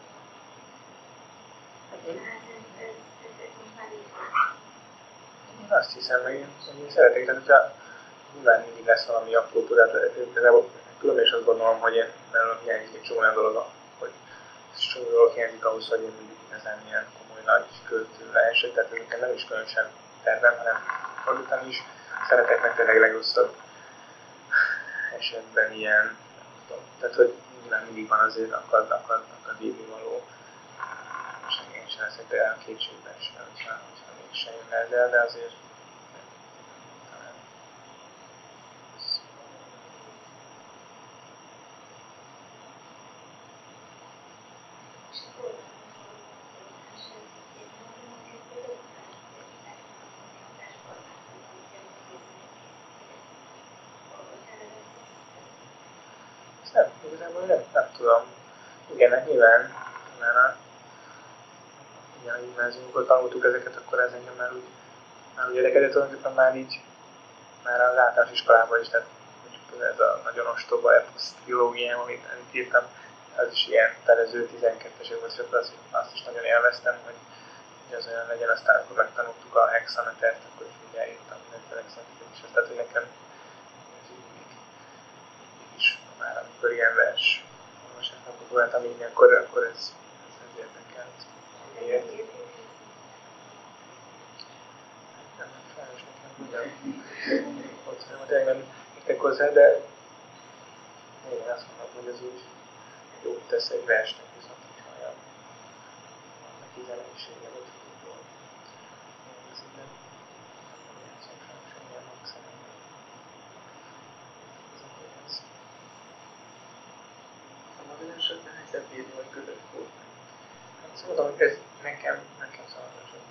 Én azt hiszem, meg én, én szeretek, tehát hogyha nyilván mindig lesz valami apró tudát, igazából különben is azt gondolom, hogy én belőlem hiányzik egy csomó olyan dolog, hogy csomó dolog hiányzik ahhoz, hogy én mindig igazán ilyen komoly nagy költő lehessek, tehát ezeken nem is különösen tervem, hanem fordítan is. Szeretek meg tényleg legrosszabb esetben ilyen, nem tudom, tehát hogy nyilván mindig van azért akad, akad, akad írni való. És én sem leszek például kétségben sem, hogyha, hogyha mégsem jön el, de, de azért talán ezt nem, igazából nem, nem tudom. Igen, hát nyilván, nyilván igen, a gimnáziumokon tanultuk ezeket, akkor ez engem már úgy, már úgy érdekel, tulajdonképpen már így, már az általános iskolában is, tehát mondjuk ez a nagyon ostoba eposz trilógiám, amit írtam, az is ilyen terező tizenkettes évben, és azt, azt is nagyon élveztem, hogy, hogy az olyan legyen, aztán akkor megtanultuk a hexametert, akkor is ugye írtam mindenféle hexametert is, tehát hogy nekem már amikor ilyen vers olvasásnak voltam így, akkor, akkor ez, ez, ez érdekelt. Miért? Nem, sajnos nekem ugyan ott nem, tényleg nem értek hozzá, de én azt mondom, hogy ez úgy jót tesz egy versnek, viszont hogyha olyan neki zeneisége vagy jól hangzik, de nem játszom sajnos ilyen hangszeremben. Ez akkor ez. Szabad esetben nehezebb írni, vagy között volt. Azt mondom, hogy ez nekem, nekem szabadosan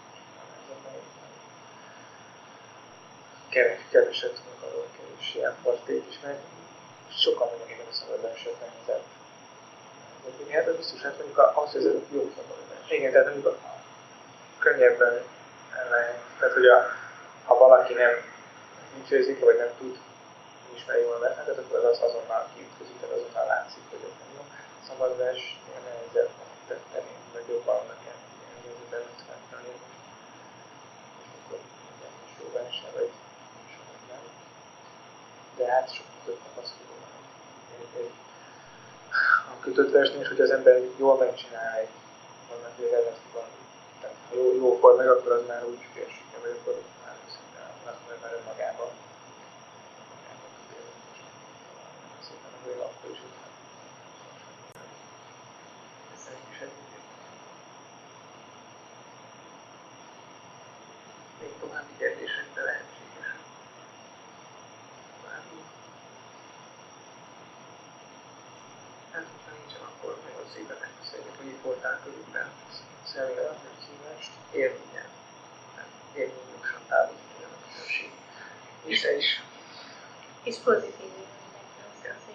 keres, keveset tudok arról, kevés ilyen partét is, mert sokan mondják, hogy a szabadások nehezebb. Hát az biztos, hát mondjuk az, hogy ez jó szabadás. Igen, tehát mondjuk könnyebben lehet. Tehát, hogy a, ha valaki nem nincs érzéke, vagy nem tud, nem ismeri jól a versenyt, akkor az azonnal kiütközik, tehát azonnal látszik, hogy ez nem jó. Szabadás ilyen nehezebb, tehát ennél nagyobb annak kell, hogy az embert feltenni. És akkor minden is jó verseny, vagy sokat nem. De hát sokkal több tapasztaló van. A kötött versnél, és hogy az ember jól megcsinál egy vannak végedet valami. Tehát ha jó, jó fog meg, akkor az már úgy félsége, vagy akkor már szinte azt mondja már önmagában. Magában tud élni, és szépen a vége akkor is után. Ez szerint is egy Még további kérdésekre lehetséges. További. Hát, ha nincsen, akkor nagyon szépen megköszönjük, hogy itt voltál körülben. Szerintem a szívást. Élményen. Élményosan távozni a közösség. És te is. És pozitív mindenki azt hiszi.